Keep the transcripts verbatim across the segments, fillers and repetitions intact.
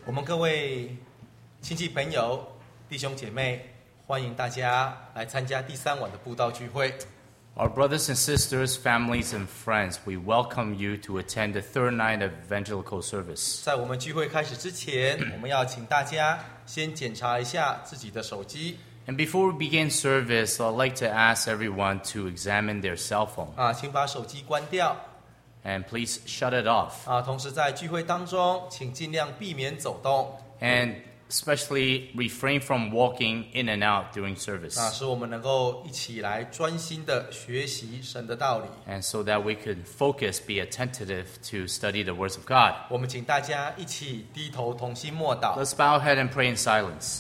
我们各位亲戚朋友、弟兄姐妹，欢迎大家来参加第三晚的布道聚会。 Our brothers and sisters, families and friends, we welcome you to attend the third night of evangelical service. 在我们聚会开始之前，我们要请大家先检查一下自己的手机。 And before we begin service, I'd like to ask everyone to examine their cell phone. 啊，请把手机关掉。 And please shut it off. 啊，同时在聚会当中，请尽量避免走动。 And especially refrain from walking in and out during service. 啊，使我们能够一起来专心的学习神的道理。 And so that we can focus, be attentive to study the words of God. 我们请大家一起低头同心默祷。 Let's bow our head and pray in silence.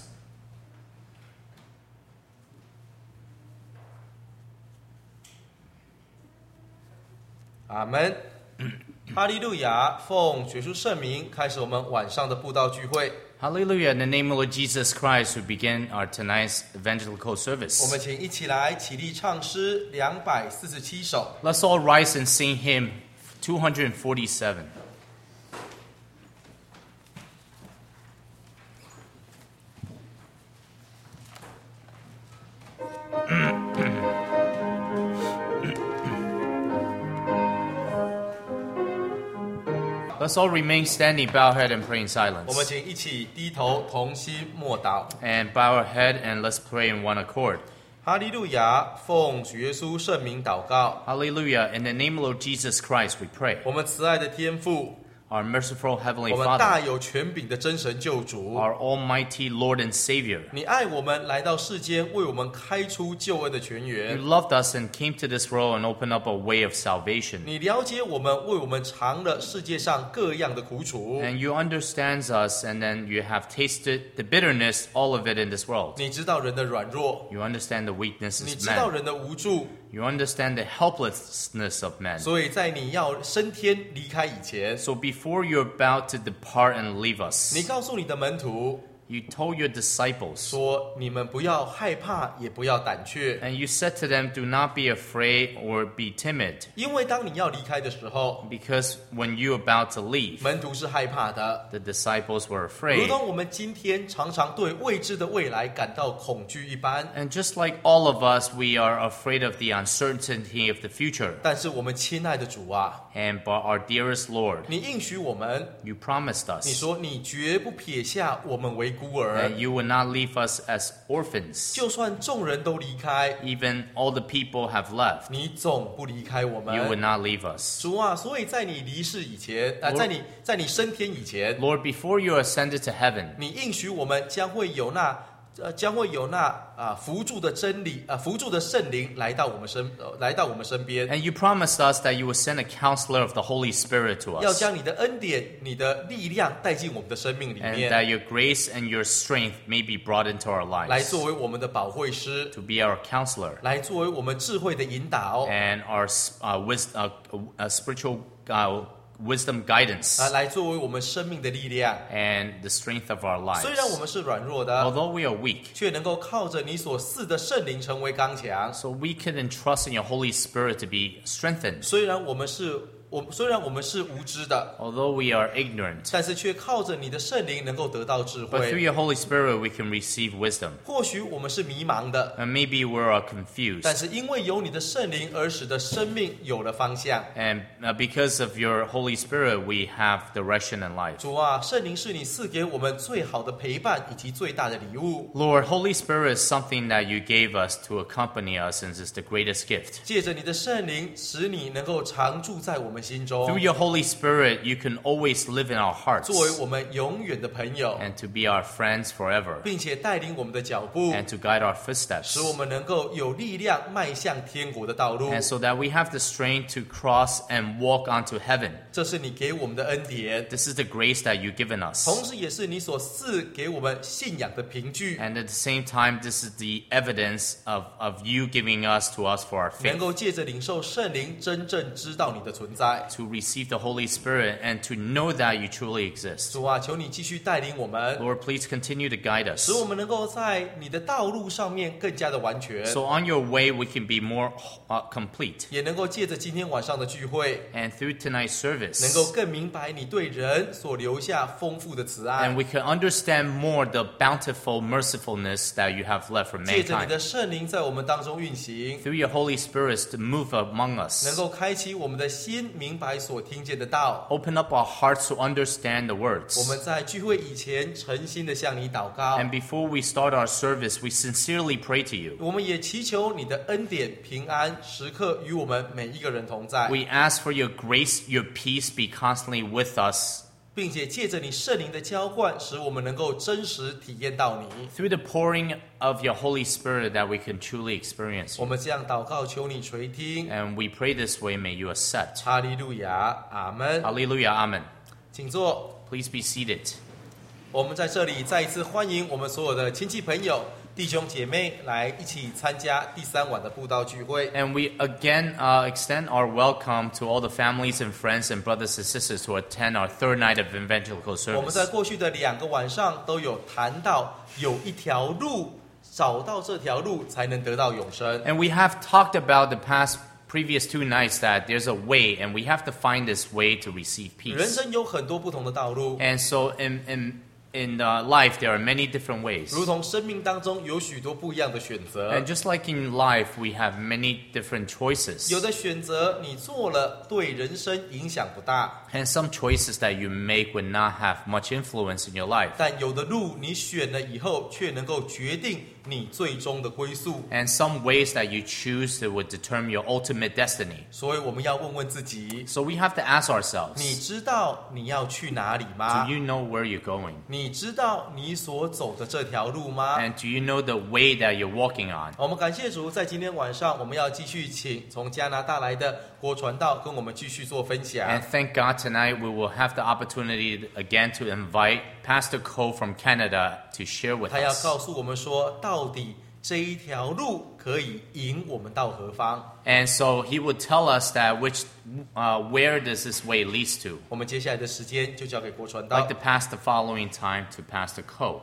阿门。哈利路亚！奉主耶稣圣名，开始我们晚上的布道聚会。 Hallelujah. In the name of Lord Jesus Christ, we begin our tonight's evangelical 我 service. 们请一起来起立唱诗两百四十七首。 Let's all rise and sing hymn two forty-seven. Let's all remain standing, bow our head, and pray in 我们 silence. 请一起低头同心默祷。 And bow our head and let's pray in one accord. 哈利路亚！奉主耶稣圣名祷告。 Hallelujah. In the name of Lord Jesus Christ, we pray. 我们慈爱的天父， Our merciful Heavenly 我们大 Father, 有权柄的真神救主， our Almighty Lord and Savior, 你爱我们，来到世间，为我们开出救恩的泉 you 源。 loved us and came to this world and opened up a way of salvation. 你了解我们，为我们尝了世界上各样的苦楚。 And you understand us, and then you have tasted the bitterness, all of it in this world. 你知道人的软弱， You understand the 你 weaknesses 知 of 道 man. 人的无助， You understand the helplessness of man. 所以在你要升天离开以前， So before you're about to depart and leave 你 us, 告诉你的门徒 you told your disciples, 说：“你们不要害怕，也不要胆怯， and you said to them, do not be afraid or be timid, 因为当你要离开的时候， because when you're about to leave, 门徒是害怕的， the disciples were 如 afraid. 同我们今天常常对未知的未来感到恐惧一般。 And just like all of us, we are afraid of the uncertainty of the future. 但是我们亲爱的主啊， And but our dearest Lord, 你应许我们， you promised 你 us 说你绝不撇下我们为孤儿， that you will not leave us as orphans. 就算众人都离开， Even all the people have left, 你总不离开我 you will 们。 not leave us. 主啊，所以在你离世以前，啊，在你在你升天以前， Lord, before you ascended to heaven, 你应许我们将会有那呃将会有那啊扶助的真理啊扶助的圣灵来到我们身、呃、来到我们身边， and you promised us that you will send a counselor of the Holy Spirit to 要 us, 将你的恩典、你的力量带进我们的生命里 and 面， that your grace and your strength may be brought into our 来 lives 作为我们的保惠师， to be our counselor 来作为我们智慧的引导， and our uh, wis- uh, uh, spiritual uh, wisdom guidance 啊，来作为我们生命的力量。 and the strength of our 虽然我 lives. 们是软弱的， Although we are weak, 却能够靠着你所赐的圣灵成为刚强。 so we can entrust in your Holy Spirit to be strengthened. 虽然我们是我虽然我们是无知的， Although we are ignorant, 但是却靠着你的圣灵能够得到智 but through 慧。 your Holy Spirit we can receive wisdom. 或许我们是迷茫的， And maybe we are 但 confused. 是因为有你的圣灵而使得生命有了方向。 And uh, because of your Holy Spirit, we have direction in life. 主啊，圣灵是你赐给我们最好的陪伴以及最大的礼物。 Lord, Holy Spirit is something that you gave us to accompany us and is the greatest gift. 借着你的圣灵，使你能够常住在我们心中， Through your Holy Spirit, you can always live in our hearts 作为我们永远的朋友， and to be our friends forever 并且带领我们的脚步， and to guide our footsteps. 使我们能够有力量迈向天国的道路。 And so that we have the strength to cross and walk onto heaven. 这是你给我们的恩典， This is the grace that you've given us. 同时也是你所赐给我们信仰的凭据， And at the same time, this is the evidence of, of you giving us to us for our 能 faith. 够借着领受圣灵，真正知道你的存在。 在。 to receive the Holy Spirit and to know that you truly exist. 主啊，求你继续带领我们， Lord, please continue to guide us. 使我们能够在你的道路上面更加的完全， So on your way, we can be more uh, complete. 也能够借着今天晚上的聚会， And through tonight's 能够 service, 更明白你对人所留下丰富的慈爱 and。we can understand more the bountiful mercifulness that you have left for 借着你 mankind. 的圣灵在我们当中运行， Through your Holy Spirit to move among 能 us. 够开启我们的心，明白所听见的道。 Open up our hearts to understand the 我 words. 们在聚会以前诚心的向你祷告， And before we start our service, we sincerely pray to you. 我们也祈求你的恩典平安时刻与我们每一个人同在， We ask for your grace, your peace be constantly with us. 并且借着你圣灵的浇灌，使我们能够真实体验到你。 Through the pouring of your Holy Spirit that we can truly experience 我 you. 们这样祷告，求你垂听。 And we pray this way, may you accept. 哈利路亚，阿门。 Hallelujah, amen. 请坐。 Please be seated. 我们在这里再一次欢迎我们所有的亲戚朋友、弟兄姐妹来一起参加第三晚的布道聚会。 And we again uh, extend our welcome to all the families and friends and brothers and sisters who attend our third night of evangelical 我们在 service. 过去的两个晚上都有谈到，有一条路，找到这条路才能得到永生。 And we have talked about the past previous two nights that there's a way, and we have to find this way to receive 人 peace. 生有很多不同的道路， And so in in in uh, life there are many different ways. 如同生命当中有许多不一样的选择。 And just like in life, we have many different 有 choices. 的选择你做了，对人生影响不大； And some choices that you make would not have much influence in your life. 但有的路你选了以后，却能够决定你最终的归宿。 And some ways that you choose that would determine your ultimate destiny. 所以我们要问问自己： So we have to ask 你 ourselves, 知道你要去哪里吗 do？you know where you're going? 你知道你所走的这条路吗？ And do you know the way that you're walking on? 我们感谢主，在今天晚上，我们要继续请从加拿大来的郭传道跟我们继续做分享。 And thank God tonight we will have the opportunity again to invite Pastor Cole from Canada to share with 他要 us. 告诉我们说，到底这一条路可以引我们到何方？ And so he would tell us that which, uh, where does this way leads to. 我们接下来的时间就交给郭传道 I'd like。to pass the following time to Pastor Cole.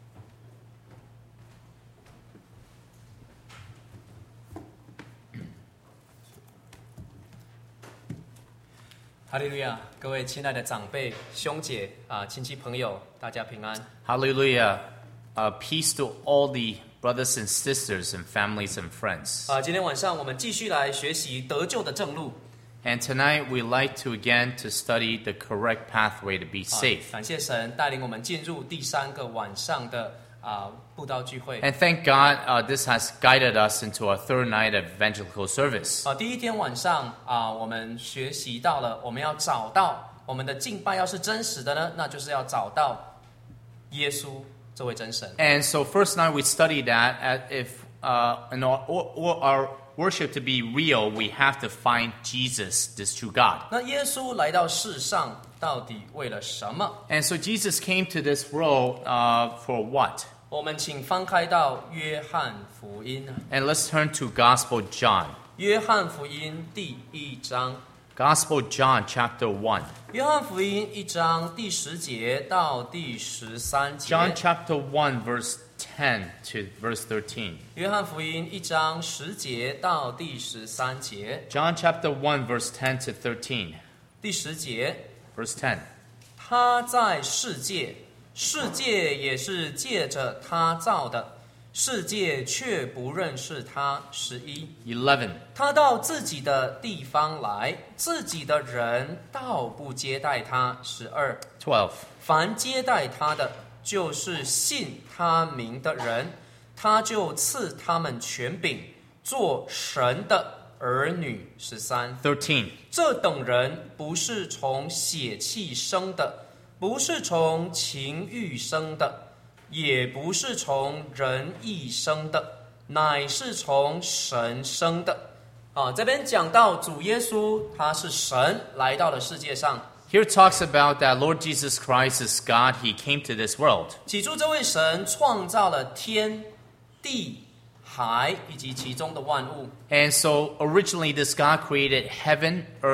哈利路亚！各位亲爱的长辈、兄姐啊、亲戚朋友，大家平安。 Hallelujah. Uh, peace to all the brothers and sisters and families and friends. 啊、今天晚上我们继续来学习得救的正路。 And tonight we like to again to study the correct pathway to be 啊 safe. 感谢神带领我们进入第三个晚上的啊、布道聚会。 And thank God uh, this has guided us into our third night of evangelical service. 啊、第一天晚上啊、我们学习到了，我们要找到我们的敬拜要是真实的呢，那就是要找到耶稣这位真神。 And so first night we studied that at if uh, in our, or, or our worship to be real, we have to find Jesus, this true God. 那耶稣来到世上，到底为了什么？ And so Jesus came to this world uh, for what? 我们请翻开到约翰福音， And let's turn to Gospel John. 约翰福音第一章。 Gospel John chapter one. 约翰福音一章第十节到第十三节。 John chapter one verse ten to verse thirteen. 约翰福音一章十节到第十三节。 John chapter one verse ten to thirteen. 第十节， Verse ten. 他在世界，世界也是借着他造的，世界却不认识他。十一， eleven. 他到自己的地方来，自己的人倒不接待他。十二， twelve. 凡接待他的，就是信他名的人，他就赐他们权柄，做神的儿女。十三， thirteen. 这等人不是从血气生的，不是从情欲生的，也不是从人意生的，乃是从神生的。啊，这边讲到主耶稣，他是神来到了世界上。 Here it talks about that Lord Jesus Christ is God. He came to this world. 起初，这位神创造了天地海以及其中的万物。 And so originally this God created heaven, earth,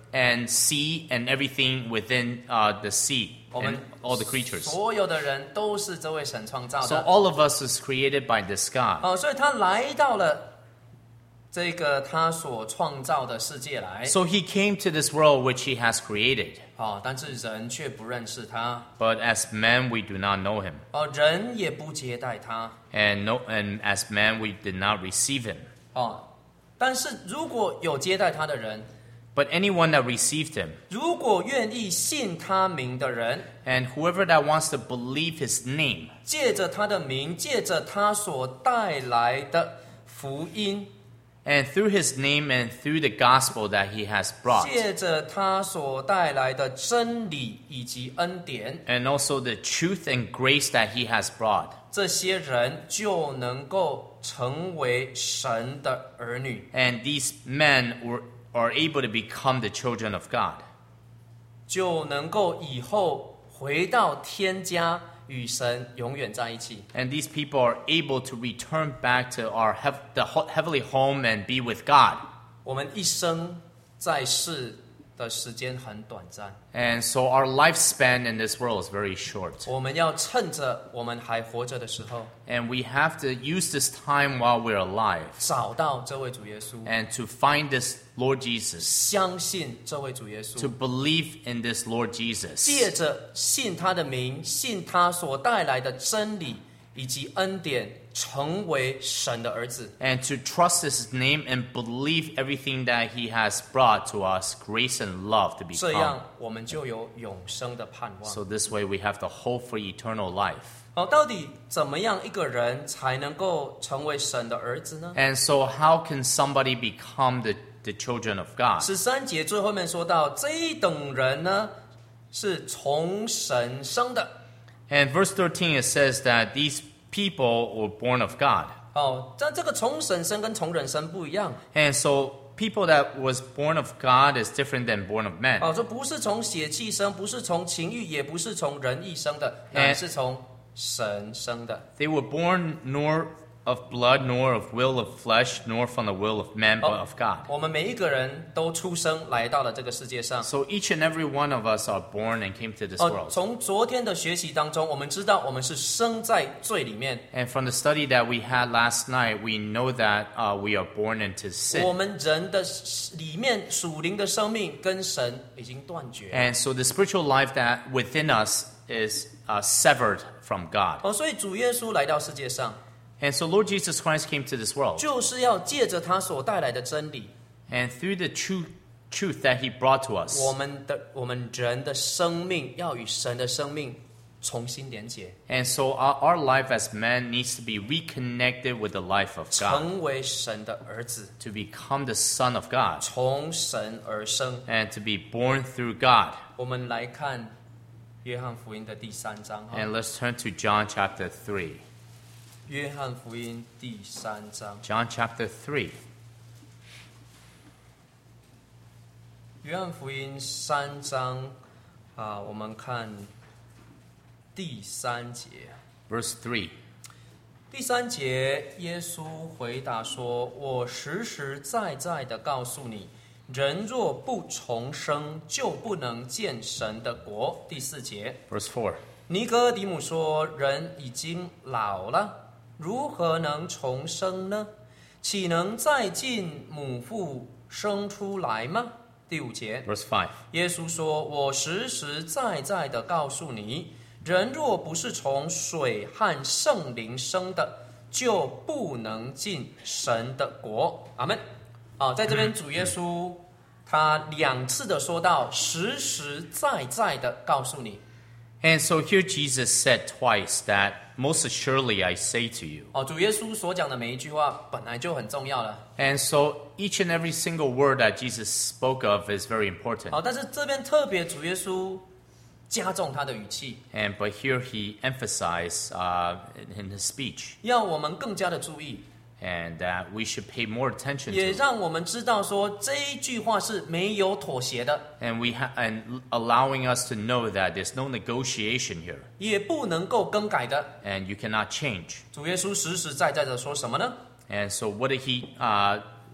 and sea and everything within uh, the sea 我 and 们 all the creatures. 所有的人都是这位神创造 So 的。 all of us is created by this God. 哦，所以他来到了这个他所创造的世界来。 So he came to this world which he has created. 哦，但是人却不认识他。 But as men, we do not know him. 哦，人也不接待他。 And, no, and as men, we did not receive him. 哦，但是如果有接待他的人， But anyone that received him, 如果愿意信他名的人， and whoever that wants to believe his name, 借着他的名，借着他所带来的福音， and through his name and through the gospel that he has brought, 借着他所带来的真理以及恩典， and also the truth and grace that he has brought, 这些人就能够成为神的儿女， and these men were, are able to become the children of God, 就能够以后回到天家与神永远在一起。 and these people are able to return back to our hev- the ho- heavenly home and be with God. 我们一生在世的时间很短暂， And so our lifespan in this world is very short. 我们要趁着我们还活着的时候， And we have to use this time while we're alive 找到这位主耶稣， and to find this Lord Jesus, 相信这位主耶 to 稣， believe in this Lord 借 Jesus, 着信他的名，信他所带来的真理以及恩典，成为神的儿子。 and to trust his name and believe everything that he has brought to us, grace and love to 这 become. 样我们就有永生的盼望。 So this way we have the hope for eternal life. 好，到底怎么样一个人才能够成为神的儿子呢？ And so how can somebody become the, the children of God? 十三节最后面说到，这一等人呢，是从神生的。 And verse thirteen, it says that these people were born of God. 哦，但这个从神生跟从人生不一样。 And so people that was born of God is different than born of men. 哦，这不是从血气生，不是从情欲，也不是从人意生的，乃是从神生的。 They were born nor of blood, nor of will of flesh, nor from the will of man, but of God. 我们每一个人都出生来到了这个世界上。 So each and every one of us are born and came to this 哦， world. 从昨天的学习当中，我们知道我们是生在罪里面， And from the study that we had last night, we know that uh, we are born into 我 sin. 们人的里面属灵的生命跟神已经断绝。 And so the spiritual life that within us is uh, severed from God. 哦，所以主耶稣来到世界上， And so Lord Jesus Christ came to this world. 就是要借着他所带来的真理， And through the true truth that he brought to us, 我们的我们人的生命要与神的生命重新连结， and so our, our life as man needs to be reconnected with the life of God, 成为神的儿子， to become the son of God, 从神而生。 and to be born through God. 我们来看约翰福音的第三章哈， And let's turn to John chapter three. 约翰福音第三章， John chapter three. 约翰福音三章啊，我们看第三节。 Verse three. 第三节，耶稣回答说：“我实实在在的告诉你，人若不重生，就不能见神的国。”第四节， Verse four. 尼哥底母说：“人已经老了，如何能重生呢？岂能再进母腹生出来吗？”第五节， Verse five. 耶稣说：“我实实在在的告诉你，人若不是从水和圣灵生的，就不能进神的国。”阿门。啊，在这边主耶稣他两次的说到，实实在在的告诉你。 And so here Jesus said twice that, most assuredly I say to you. 哦，主耶稣所讲的每一句话本来就很重要了。 And so each and every single word that Jesus spoke of is very important. 好，但是这边特别主耶稣加重他的语气， And but here he emphasized uh, in his speech, 要我们更加的注意， and that we should pay more attention 也 to, 让我们知道说这一句话是没有妥协的， and we ha- and allowing us to know that there's no negotiation here, 也不能够更改的。 and you cannot change. 主耶稣实实在在的说什么呢？ And so what did he uh,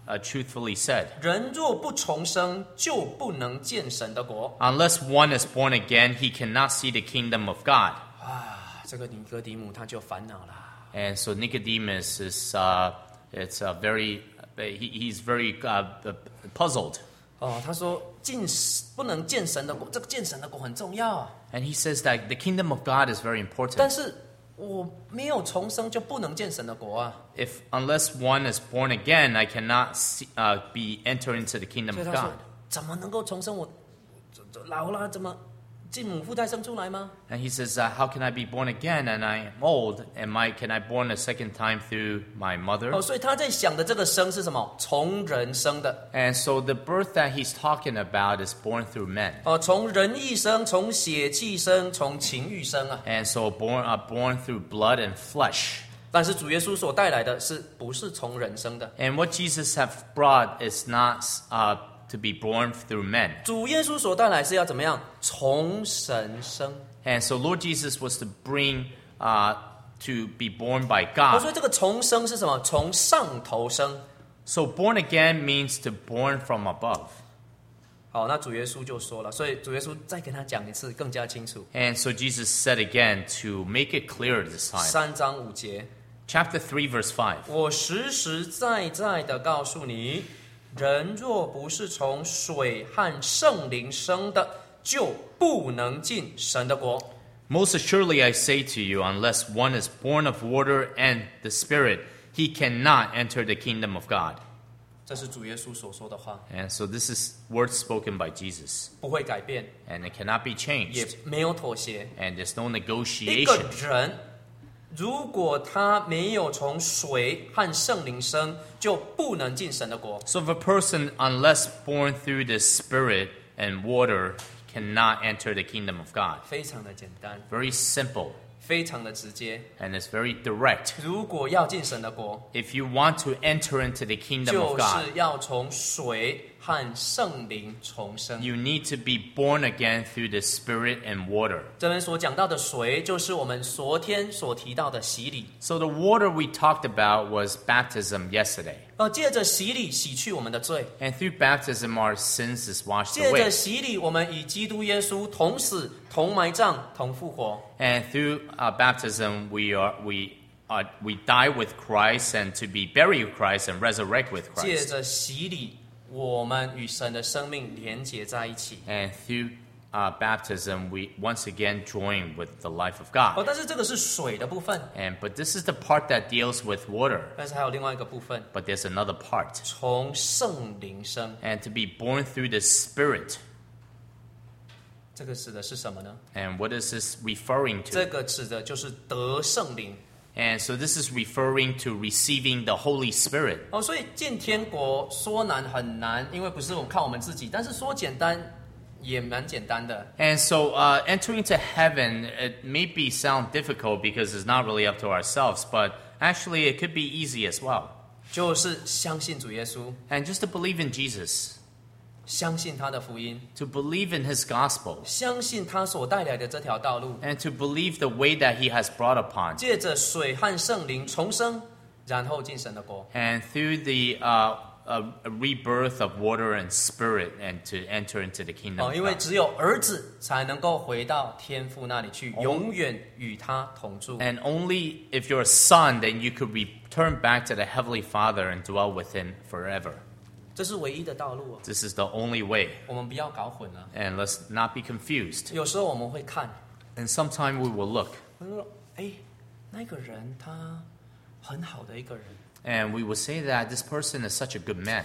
uh, truthfully said, 人若不重生，就不能见神的国。 unless one is born again, he cannot see the kingdom of God. 啊，这个尼哥底母他就烦恼了。 And so Nicodemus is uh, it's uh, very he, he's very uh, puzzled. 哦，他说进不能见神的国，这个见神的国很重要啊。 And he says that the kingdom of God is very 但 important. 是我没有重生，就不能见神的国啊。 If unless one is born again, I cannot see, uh, be enter into the kingdom 所以 of 他说 God. 怎么能够重生？我这这老了，怎么进母腹胎生出来吗？ And he says, uh, how can I be born again? And I am old. Am I can I born a second time through my mother? 哦，所以他在想的这个生是什么？从人生的。 And so the birth that he's talking about is born through men. 哦，从人意生，从血气生，从情欲生啊。 And so born are born through blood and flesh. 但是主耶稣所带来的是不是从人生的？ And what Jesus have brought is not uh, to be born through men. 主耶稣所带来是要怎么样？从神生。 And so Lord Jesus was to bring uh, to be born by 哦，所以 God. 这个重生是什么？从上头生。 So born again means to born from above. 好，那主耶稣就说了，所以主耶稣再跟他讲一次，更加清楚。 And so Jesus said again to make it clear this time. 三章五节， Chapter three, verse five. 我实实在在的告诉你，人若不是从水和圣灵生的，就不能进神的国。 Most assuredly I say to you, unless one is born of water and the Spirit, he cannot enter the kingdom of God. 这是主耶稣所说的话， And so this is words spoken by Jesus. 不会改变， And it cannot be 也 changed. 没有妥协。 And there's no 一个 negotiation. 人如果他没有从水和圣灵生，就不能进神的国。 So if a person, unless born through the Spirit and water, cannot enter the kingdom of God. 非常的简单， Very simple. 非常的直接。 And it's very direct. 如果要进神的国， If you want to enter into the kingdom 就 of God, 是要从水和圣灵重生。 you need to be born again through the Spirit and water. 这边所讲到的水，就是我们昨天所提到的洗礼。 So the water we talked about was baptism yesterday. 呃，借着洗礼洗去我们的罪， And through baptism, our sins is washed 借着 away. 洗礼，我们与基督耶稣同死、同埋葬、同复活。 And through uh, baptism, we are we uh, we die with Christ, and to be buried with Christ and resurrect with 借 Christ. 着洗礼，我们与神的生命连结在一起。 And through uh, baptism, we once again join with the life of 哦， God. 但是这个是水的部分， And but this is the part that deals with water. 但是还有另外一个部分， But there's another part. 从圣灵生。 And to be born through the Spirit. 这个指的是什么呢？ And what is this referring 这 to? 个指的就是得圣灵。 And so this is referring to receiving the Holy Spirit. 哦，所以进天国说难很难，因为不是我们靠我们自己，但是说简单也蛮简单的。 And so uh, entering into heaven, it may be sound difficult because it's not really up to ourselves, but actually it could be easy as well. 就是相信主耶稣， And just to believe in Jesus, 相信他的福音， to believe in his gospel, 相信他所带来的这条道路， and to believe the way that he has brought upon. 借着水和圣灵重生，然后进神的国。 And through the uh, uh, rebirth of water and spirit, and to enter into the kingdom 哦， of 因为 God. 只有儿子才能够回到天父那里去，永远与他同住。 And only if you're a son, then you could return back to the Heavenly Father and dwell with him forever. 这是唯一的道路哦， This is the only way. 我们不要搞混了。 And let's not be confused. 有时候我们会看， And sometime we will look 我说，哎，那个人他很好的一个人， and we will say that this person is such a good man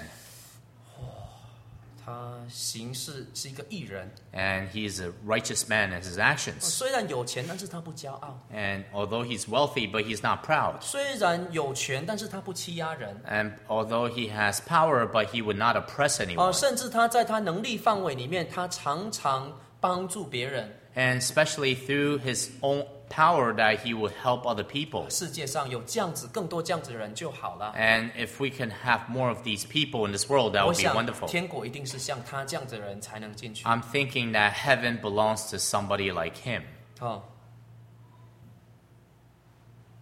他行事是一个义人， and he is a righteous man in his actions. 虽然有钱，但是他不骄傲； And although he's wealthy, but he's not proud. 虽然有权，但是他不欺压人。 And although he has power, but he would not oppress 哦， anyone. 甚至他在他能力范围里面，他常常帮助别人。 And especially through his own power that he would help other people. 世界上有这样子更多这样子的人就好了。 And if we can have more of these people in this world, that 我 would be 想 wonderful. 天国一定是像他这样子的人才能进去。 I'm thinking that heaven belongs to somebody like him. 哦，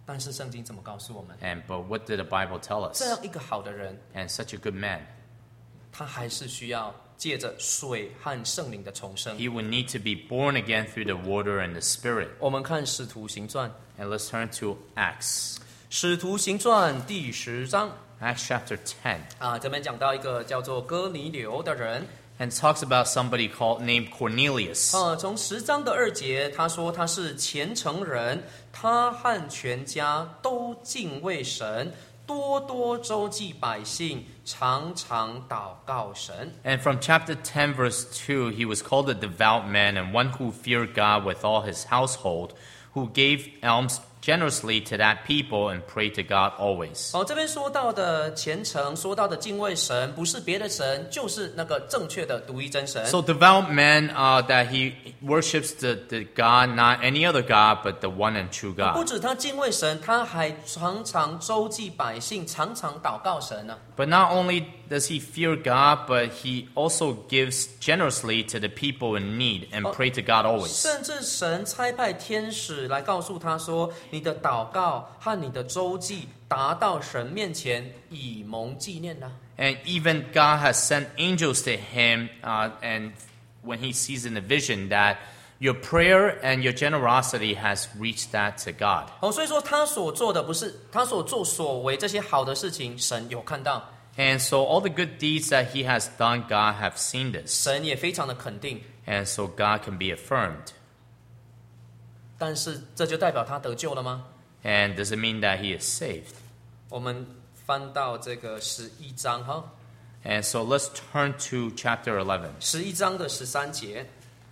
但是圣经怎么告诉我们？ And but what did the Bible tell 这 us? 样一个好的人， And such a good man, 他还是需要借着水和圣灵的重生。 he would need to be born again through the water and the Spirit. 我们看使徒行传， And let's turn to Acts. 使徒行传第十章 Acts chapter ten. 啊，这边讲到一个叫做哥尼流的人。 And talks about somebody called named Cornelius. 呃，从十章的二节，他说他是虔诚人，他和全家都敬畏神，多多周济百姓，常常祷告神。 And from chapter ten, verse two, he was called a devout man and one who feared God with all his household, who gave alms generously to that people and prayed to God always. 哦，这边说到的虔诚，说到的敬畏神，不是别的神，就是那个正确的独一真神。 So devout man, uh, that he worships the, the God, not any other God, but the one and true 不 God. 止他敬畏神，他还常常周济百姓，常常祷告神呢、 But not only does he fear God, but he also gives generously to the people in need and pray to God always. 甚至神差派天使来告诉他说：“你的祷告和你的周济达到神面前，以蒙纪念了。” And even God has sent angels to him, uh, and when he sees in the vision that your prayer and your generosity has reached that to God. 哦，所以说他所做的不是他所做所为这些好的事情，神有看到， And so all the good deeds that he has done, God have seen this. 神也非常的肯定。 And so God can be affirmed. 但是这就代表他得救了吗？ And does it mean that he is saved? 我们翻到这个十一章哈， And so let's turn to chapter eleven. 十一章的十三节。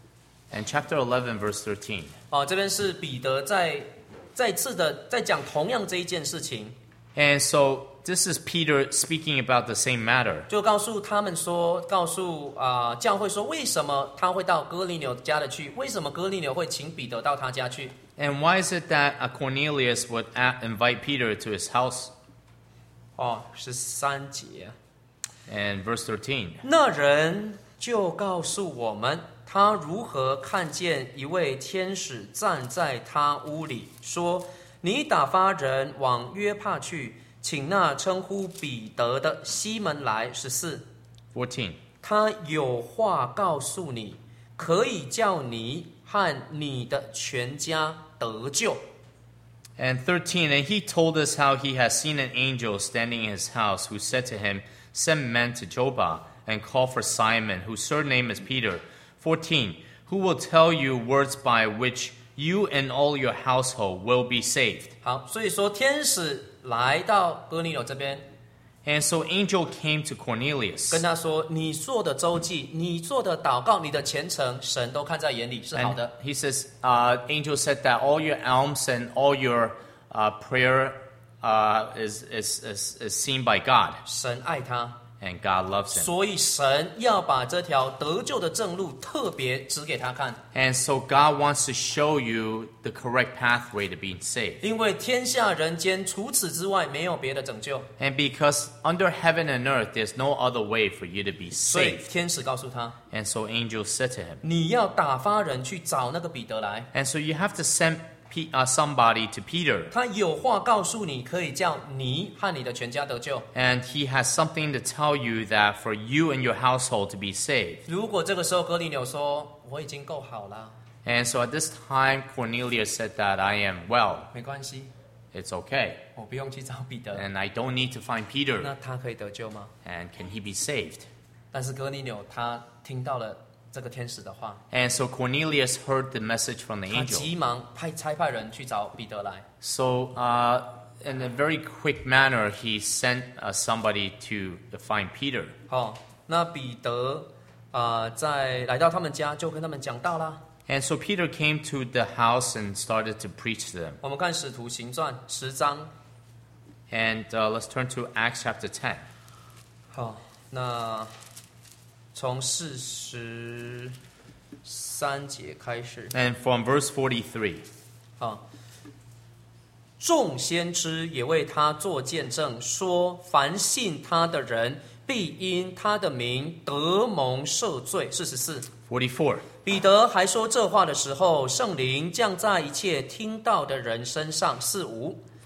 And chapter eleven, verse thirteen. 哦，这边是彼得在再次的在讲同样这一件事情， And so this is Peter speaking about the same matter. 就告诉他们说，告诉啊、呃、教会说，为什么他会到哥尼流家的去？为什么哥尼流会请彼得到他家去？ And why is it that uh, Cornelius would a- invite Peter to his house? 哦，十三节， And verse thirteen. 那人就告诉我们，他如何看见一位天使站在他屋里，说：“你打发人往约帕去，请那称呼彼得的西门来。”十四， fourteen. 他有话告诉你，可以叫你和你的全家得救。 And thirteen, and he told us how he has seen an angel standing in his house who said to him, Send men to Joppa and call for Simon, whose surname is Peter. fourteen, who will tell you words by which you and all your household will be saved. 好，所以说天使来到哥尼流这边， And so angel came to Cornelius. 跟他说：“你做的周记，你做的祷告，你的虔诚，神都看在眼里，是好 And 的。 he says, uh, angel said that all your alms and all your uh, prayer uh, is, is, is, is seen by God. 神爱他， And God loves him. 所以神要把这条得救的正路特别指给他看， And so God wants to show you the correct pathway to being saved. 因为天下人间除此之外没有别的拯救， And because under heaven and earth, there's no other way for you to be 所以 saved. 天使告诉他， And so angel said to him. 你要打发人去找那个彼得来， And so you have to send Pe- uh, somebody to Peter. 他有话告诉你，可以叫你和你的全家得救。 And he has something to tell you that for you and your household to be saved. 如果这个时候哥尼流说我已经够好了， And so at this time, Cornelius said that I am well. 没关系， It's okay. 我不用去找彼得， And I don't need to find Peter. 那他可以得救吗？ And can he be saved? 但是哥尼流他听到了这个天使的话， And so Cornelius heard the message from the 他 angel. 急忙派差派人去找彼得来。 So, uh, in a very quick manner, he sent uh, somebody to find Peter. 好、那彼得啊、呃在来到他们家就跟他们讲道啦。 And so Peter came to the house and started to preach to them. 我们看使徒行传十章， And uh, let's turn to Acts chapter ten. 好，那从四十三节开始。 And from verse forty-three. 啊，众先知也为他做见证，说凡信他的人，必因他的名得蒙赦罪。四十四。 forty-four. 彼得还说这话的时候，圣灵降在一切听到的人身上。四五。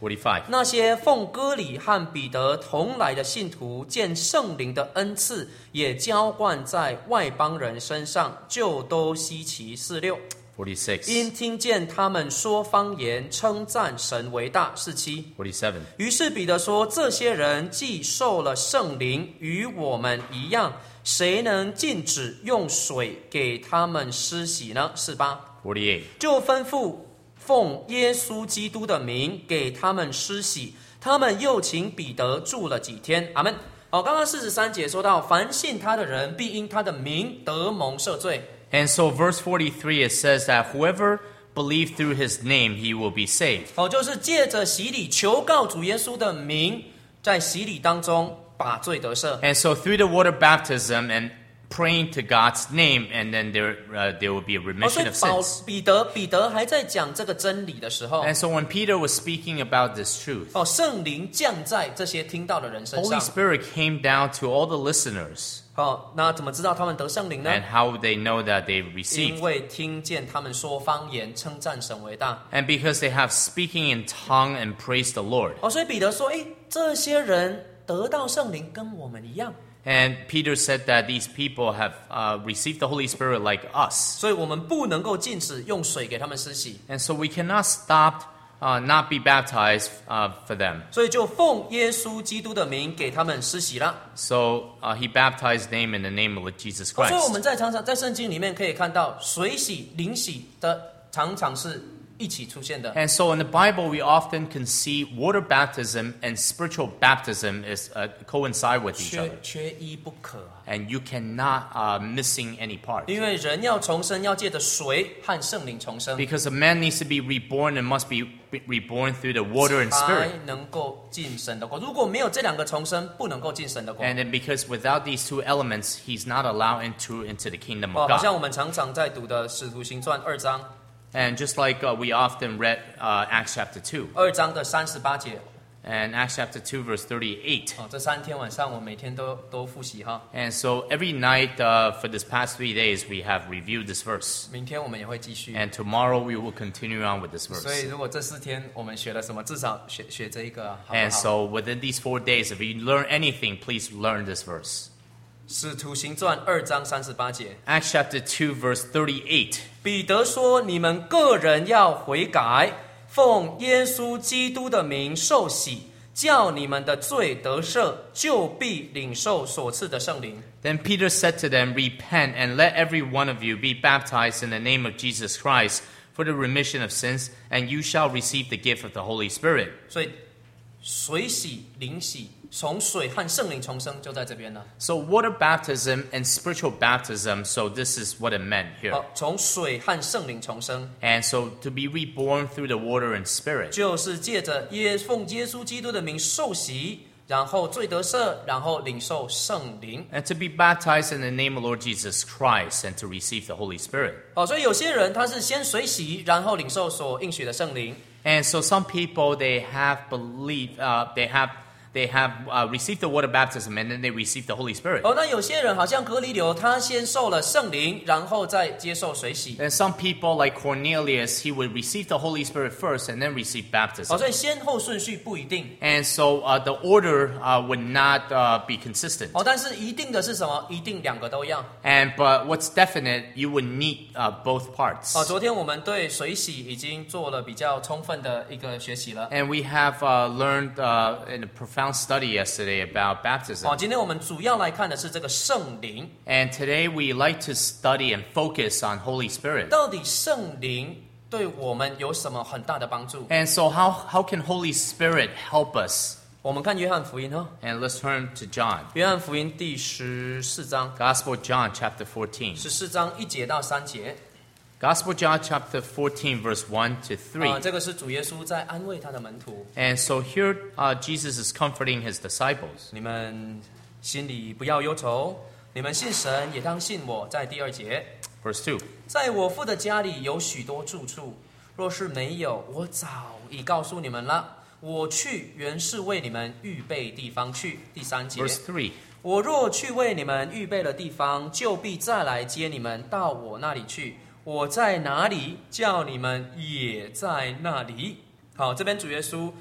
forty-five. 那些奉割礼和彼得同来的信徒，见圣灵的恩赐也浇灌在外邦人身上，就都稀奇。四六。 forty-six. 因听见他们说方言，称赞神为大。四七。 forty-seven. 于是彼得说：这些人既受了圣灵，与我们一样，谁能禁止用水给他们施洗呢？四八。 forty-eight. 就吩咐奉耶稣基督的名给他们施洗，他们又请彼得住了几天。阿们。好，刚刚四十三节说到，凡信他的人必因他的名得蒙赦罪。 And so verse forty-three, it says that whoever believes through his name, he will be saved. 好，就是借着洗礼求告主耶稣的名，在洗礼当中把罪得赦。 And so through the water baptism and praying to God's name, and then there uh, there will be a 哦，所 remission 以 of 保 sins. 彼得彼得还在讲这个真理的时候， And so when Peter was speaking about this truth, 哦，圣灵降在这些听到的人身上 Holy。Spirit came down to all the listeners. 好，那怎么知道他们得圣灵呢？ And how would they know that they 因 received? 为听见他们说方言，称赞神为大。 And because they have speaking in tongue and praise the Lord. 哦，所以彼得说：“诶，这些人得到圣灵跟我们一样， And Peter said that these people have uh, received the Holy Spirit like us. 所以我们不能够禁止用水给他们施洗， And so we cannot stop, uh, not be baptized uh, for them. 所以就奉耶稣基督的名给他们施洗了。 So uh, he baptized them in the name of Jesus 哦，所以我 Christ. 们在常常在圣经里面可以看到，水洗、灵洗的常常是一起出现的。 And so in the Bible, we often can see water baptism and spiritual baptism is uh, coincide with each 缺 other. 缺一不可啊！ And you cannot uh, missing any part. 因为人要重生，要借着水和圣灵重生， Because a man needs to be reborn and must be reborn through the water and 才 spirit. 能够进神的国。如果没有这两个重生，不能够进神的国。 And then because without these two elements, he's not allowed into, into the kingdom 哦， of 好像 God. 我们常常在读的《使徒行传》二章， And just like uh, we often read uh, Acts chapter two. 二章的三十八节。 And Acts chapter two, verse thirty-eight. 哦，这三天晚上我每天都都复习哈， And so every night uh, for this past three days, we have reviewed this verse. 明天我们也会继续。 And tomorrow we will continue on with this 所以 verse. 如果这四天我们学了什么，至少学学这一个啊，好不 And 好？ so within these four days, if you learn anything, please learn this verse. 使徒行传二章三十八节， Acts chapter two, verse thirty-eight. 彼得说：“你们个人要悔改，奉耶稣基督的名受洗，叫你们的罪得赦，就必领受所赐的圣灵。” Then Peter said to them, Repent and let every one of you be baptized in the name of Jesus Christ for the remission of sins, and you shall receive the gift of the Holy Spirit. 所以水洗、灵洗，从水和圣灵重生就在这边了。 So water baptism and spiritual baptism, so this is what it meant here. 好，从水和圣灵重生， And so to be reborn through the water and spirit. 就是借着耶奉耶稣基督的名受洗，然后罪得赦，然后领受圣灵。 And to be baptized in the name of Lord Jesus Christ and to receive the Holy Spirit. 好，所以有些人他是先水洗，然后领受所应许的圣灵。 And so some people, they have believed, uh, they have they have uh, received the water baptism and then they receive the Holy Spirit. 哦，那有些人好像哥尼流，他先受了圣灵，然后再接受水洗。 And some people, like Cornelius, he would receive the Holy Spirit first and then receive 好， baptism. 所以先后顺序不一定。 And so uh, the order uh, would not uh, be consistent. 哦，但是一定的是什么？一定两个都要。 And but what's definite, you would need uh, both parts. 哦，昨天我们对水洗已经做了比较充分的一个学习了。 And we have uh, learned uh, in a profound study yesterday about baptism. 哦，今天我们主要来看的是这个圣灵。 And today we like to study and focus on Holy Spirit. 到底圣灵对我们有什么很大的帮助？ And so how, how can Holy Spirit help us? 我们看约翰福音哈， And let's turn to John. 约翰福音第十四章， Gospel of John chapter fourteen. 十四章一节到三节。 Gospel of John chapter fourteen verse one to 啊， three. 这个是主耶稣在安慰他的门徒。 And so here uh, Jesus is comforting his disciples. 你们心里不要忧愁，你们信神也当信我。在第二节， Verse two. 在我父的家里有许多住处，若是没有，我早已告诉你们了。我去原是为你们预备地方去。第三节， Verse three. 我若去为你们预备了地方，就必再来接你们到我那里去。我在哪里，叫你们也在那里。好，这边主耶稣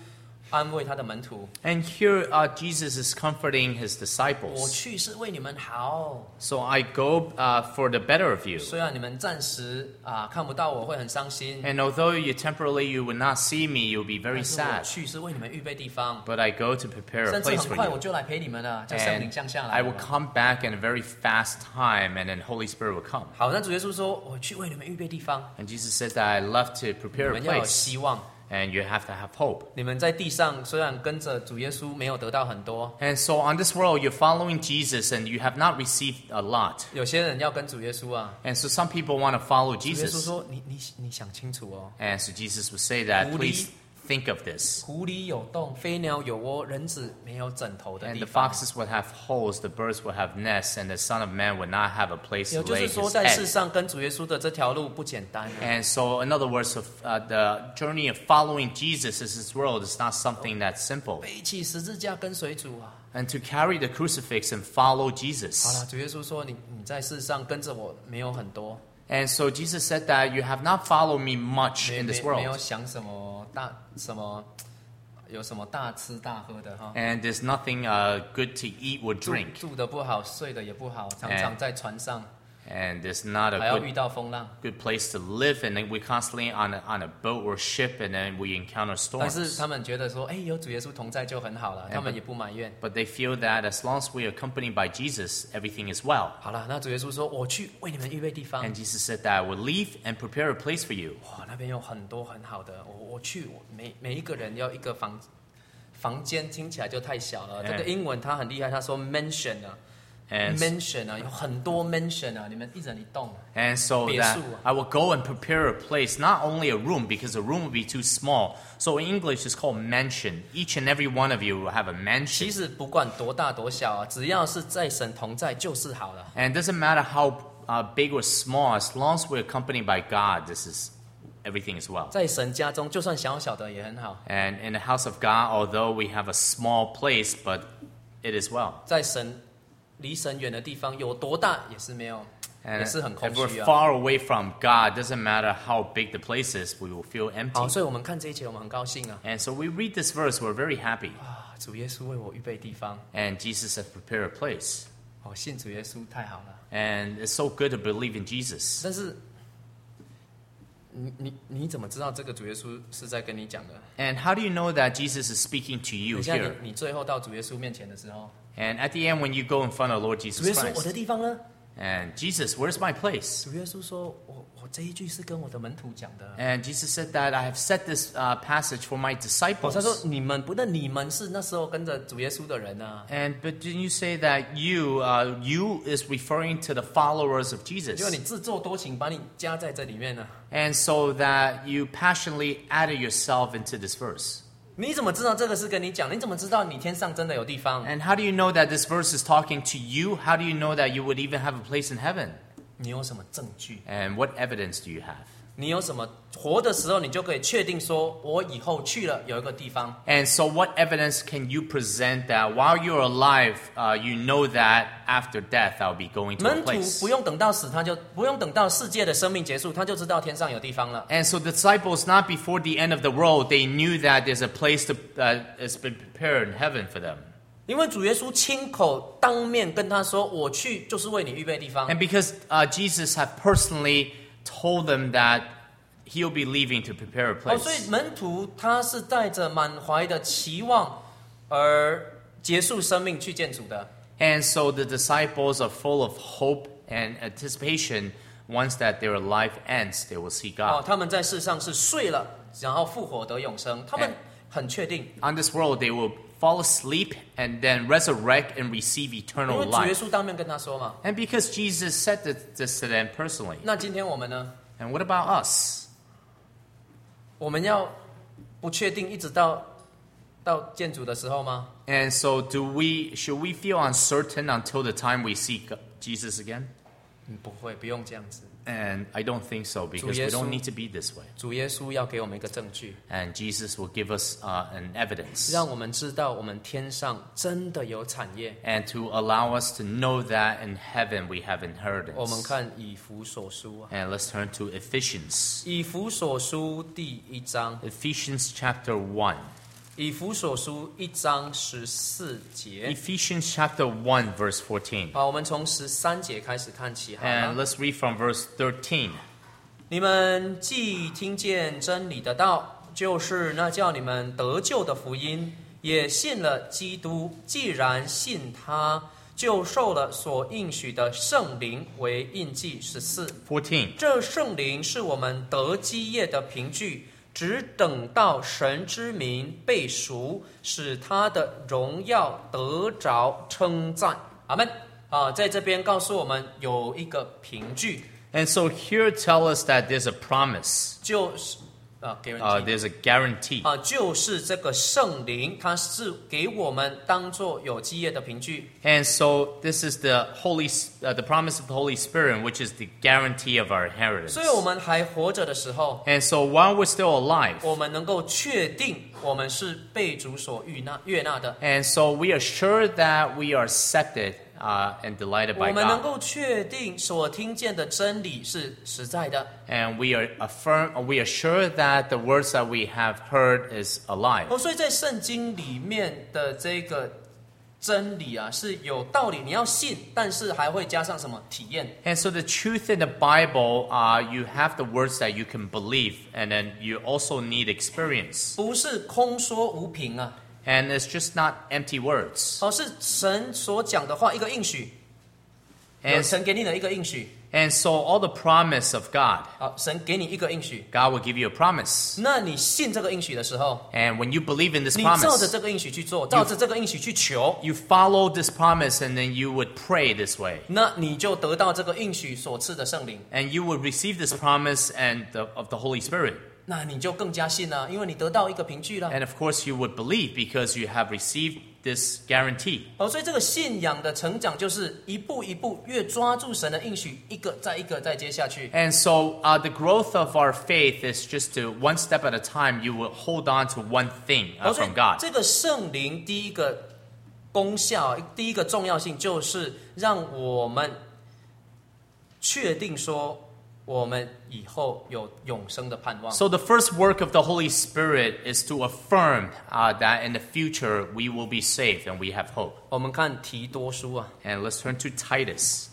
安慰他的门徒。 And here uh, Jesus is comforting his 我 disciples. 去是为你们好， So I go uh, for the better of you. 虽然你们暂时啊看不到我会很伤心， And although you temporarily you will not see me, you'll be very 但是我 sad. 去是为你们预备地方， But I go to prepare a 甚至 place 很 for 快我 you. 就来陪你们了，叫圣灵 And 降下 I 来 will 了。 come back in a very fast time, and then Holy Spirit will come. 好，那主耶稣说：“我去为你们预备地方， And Jesus says that I love to 你 prepare a 们要有 place, 希望。 and you have to have hope. 你们在地上虽然跟着主耶稣没有得到很多， And so on this world, you're following Jesus, and you have not received a lot. 有些人要跟主耶稣啊， And so some people want to follow 主耶稣 Jesus. 说：你你你想清楚哦， And so Jesus would say that, Holy- please think of this. 狐狸有洞，飞鸟有窝，人子没有枕头的 And 地 the 方。” foxes would have holes, the birds would have nests, and the Son of Man would not have a place 也 to 就 lay 是说， his 在世 head. 上跟主耶稣的这条路不简单、啊。 And so, in other words, of uh, the journey of following Jesus in this world is not something that's simple. 背起十字架跟随主啊！ And to carry the crucifix and follow 好 Jesus. 了，主耶稣说你你在世上跟着我没有很多， And so Jesus said that you have not followed me much 没 in this 没没有 world. 想什么大什么，有什么大吃大喝的哈。 And there's nothing uh, good to eat or 住 drink. 住的不好，睡的也不好，常常在船上， And there's not 还要 a 遇 good, 到风浪。 good place to live. And then we're constantly on a, on a boat or ship, and then we encounter 但是 storms. 他们觉得说，哎，有主耶稣同在就很好了，他们也不埋怨。 But they feel that as long as we are accompanied by Jesus, everything is well. 好了，那主耶稣说，我去为你们预备地方。 And Jesus said that I will leave and prepare a place for you. 哇，那边有很多很好的，我我去，我每每一个人要一个房房间，听起来就太小了。 Yeah. 这个英文它很厉害，他说 mansion 啊 And ，mansion 啊，有很多 mansion 啊，你们一人一栋。 And so that 别墅啊。 I will go and prepare a place, not only a room, because a room would be too small. So in English, it's called mansion. Each and every one of you will have a 其 mansion. 实不管多大多小啊，只要是在神同在就是好了。 And it doesn't matter how uh, big or small, as long as we're accompanied by God, this is everything is well. 在神家中，就算小小的也很好。 And in the house of God, although we have a small place, but it is well. 在神离神远的地方，有多大也是没有， And 也是很空 if we're 虚啊。 far away from God, doesn't matter how big the place is, we will feel 好， empty. 所以我们看这一节，我们很高兴啊。 And so we read this verse, we're very happy. 啊，主耶稣为我预备地方， And Jesus has prepared a place. 哦，信主耶稣太好了。 And it's so good to believe in Jesus. 但是，你你你怎么知道这个主耶稣是在跟你讲的？ And how do you know that Jesus is speaking to you 等一下你 here? 你最后到主耶稣面前的时候， And at the end, when you go in front of Lord 主 Jesus 耶稣，我的 Christ, 地方呢？ and Jesus, where's my place? 主耶稣说，我我这一句是跟我的门徒讲的。 And Jesus said that I have set this uh, passage for my 哦，他说 disciples. 你们不但你们是那时候跟着主耶稣的人啊， And but didn't you say that you, uh, you is referring to the followers of 结果 Jesus? 你自作多情，把你加在这里面呢、 And so that you passionately added yourself into this verse. 你怎么知道这个是跟你讲？你怎么知道你天上真的有地方？ And how do you know that this verse is talking to you? How do you know that you would even have a place in heaven? 你有什么证据？ And what evidence do you have? 你有什么活的时候，你就可以确定说，我以后去了有一个地方。 And so what evidence can you present that while you're alive, uh, you know that after death I'll be going to a 门徒 place? 不用等到死，他就不用等到世界的生命结束，他就知道天上有地方了。 And so the disciples, not before the end of the world, they knew that there's a place to, uh, has been prepared in heaven for them. 因为主耶稣亲口当面跟他说：“我去就是为你预备地方。 And because uh, Jesus had personally told them that he'll be leaving to prepare a ” 哦，所以 place. 门徒他是带着满怀的期望而结束生命去见主的。 And so the disciples are full of hope and anticipation. Once that their life ends, they will see 哦， God. 他们在世上是睡了，然后复活得永生，他们哎很确定， On this world, they will fall asleep and then resurrect and receive 因 eternal 为主耶 life. 稣当面跟他说嘛。 And because Jesus said this, this to them personally. 那今天我们呢？ And what about us? 我们要不确定一直到到见主的时候吗？ And so do we, should we feel uncertain until the time we see G- Jesus again? 嗯，不会，不用这样子。 And I don't think so, because we don't need to be this way. 主耶稣要给我们一个证据， And Jesus will give us uh, an evidence. 让我们知道我们天上真的有产业。 And to allow us to know that in heaven we have 我们 inheritance. 看以弗所书啊， And let's turn to Ephesians. 以弗所书第一章， Ephesians chapter one. 以弗所书一章十四节。 Ephesians chapter one, verse fourteen. 好，我们从十三节开始看起。好 And 了， let's read from verse thirteen. 你们既听见真理的道，就是那叫你们得救的福音，也信了基督。既然信他，就受了所应许的圣灵为印记。十四， fourteen. 这圣灵是我们得基业的凭据，只等到神之名被赎，使他的荣耀得着称赞。阿们。啊，在这边告诉我们有一个凭据， And so here tell us that there's a promise. 就是啊 Uh, guarantee there's a guarantee. 啊，就是这个圣灵，它是给我们当做有基业的凭据。 And so this is the Holy, uh, the promise of the Holy Spirit, which is the guarantee of our inheritance. 所以我们还活着的时候， And so while we're still alive, 我们能够确定我们是被主所悦纳悦纳的。 and so we are sure that we are accepted uh, and delighted 我 by 们能 God. 够确定所听见的真理是实在的。 And we are affirm, we are sure that the words that we have heard is alive. 哦，所以在圣经里面的这个真理啊，是有道理，你要信，但是还会加上什么体验？ And so the truth in the Bible, uh, you have the words that you can believe, and then you also need experience. 不是空说无凭啊， And it's just not empty words. 哦，是神所讲的话，一个应许，有 And, 神给你的一个应许。 and so all the promise of God, 好，神给你一个应许， God will give you a promise. 那你信这个应许的时候， And when you believe in this 你照着 promise, 这个应许去做，照着这个应许去求， you follow this promise and then you would pray this way. 那你就得到这个应许所赐的圣灵， And you would receive this promise and the, of the Holy Spirit. 那你就更加信了，因为你得到一个凭据了。 And of course you would believe because you have received this guarantee. 哦，所以这个信仰的成长就是一步一步越抓住神的应许，一个再一个再接下去。 And so uh, the growth of our faith is just to one step at a time, you will hold on to one thing 哦， uh, 所以 from God. 这个圣灵第一个功效，第一个重要性就是让我们确定说，我们以后有永生的盼望。 So the first work of the Holy Spirit is to affirm uh, that in the future we will be saved and we have hope. 我们看提多书啊， And let's turn to Titus.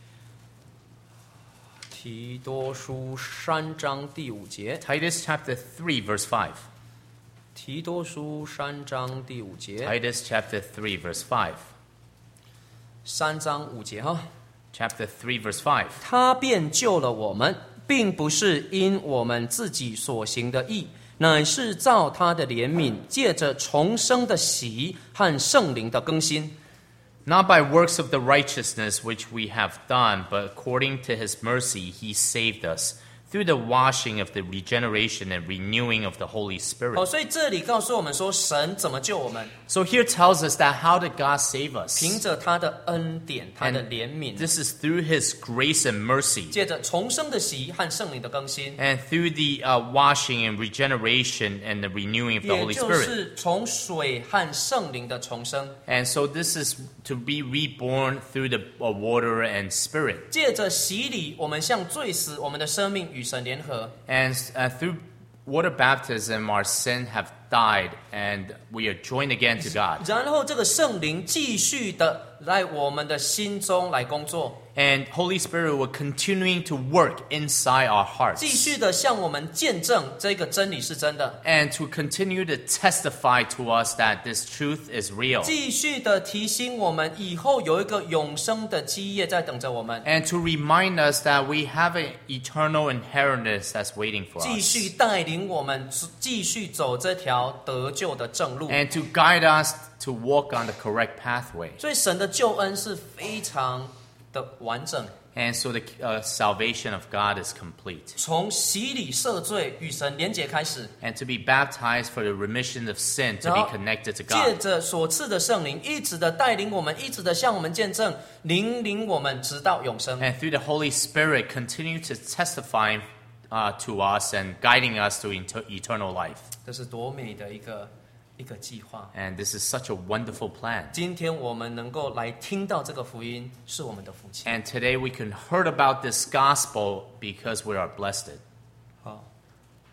提多书三章第五节， Titus chapter three, verse five. 提多书三章第五节， Titus chapter three, verse five. 三章五节哈。 Chapter three, verse five. 他便救了我们，并不是因我们自己所行的义，乃是照他的怜悯，借着重生的洗和圣灵的更新。 Not by works of the righteousness which we have done, but according to his mercy he saved us, through the washing of the regeneration and renewing of the Holy 好， Spirit. 所以这里告诉我们说，神怎么救我们？ So here tells us that how did God save 凭 us? 着他的恩典，他的 And 怜悯， This is through his grace and mercy, 借着重生的洗和圣灵的更新， and through the uh, washing and regeneration and the renewing of the 也 Holy 就 Spirit. 是从水和圣灵的重生， And so this is to be reborn through the uh, water and spirit. 借着洗礼，我们向罪死，我们的生命与神联合。 And uh, through water baptism, our sin have died, and we are joined again to God. 然后这个圣灵继续的来我们的心中来工作， And Holy Spirit will continuing to work inside our 继 hearts, 续的向我们见证这个真理是真的， and to continue to testify to us that this truth is real, 继续的提醒我们以后有一个永生的基业在等着我们， and to remind us that we have an eternal inheritance that's waiting for 继 us, 续带领我们继续走这条得救的正路。 and to guide us to walk on the correct pathway. 所以神的救恩是非常的完整， And so the uh, salvation of God is complete. 从洗礼赦罪与神连结开始， And to be baptized for the remission of sin, to 然 be 后 connected to 借 God. 着所赐的圣灵，一直的带领我们，一直的向我们见证，领领我们直到永生。 And through the Holy Spirit, continue to testify uh, to us and guiding us to inter- eternal life. 这是多美的一个一个计划。 And this is such a wonderful plan. 今天我们能够来听到这个福音，是我们的福气。 And today we can heard about this gospel because we are blessed. 好，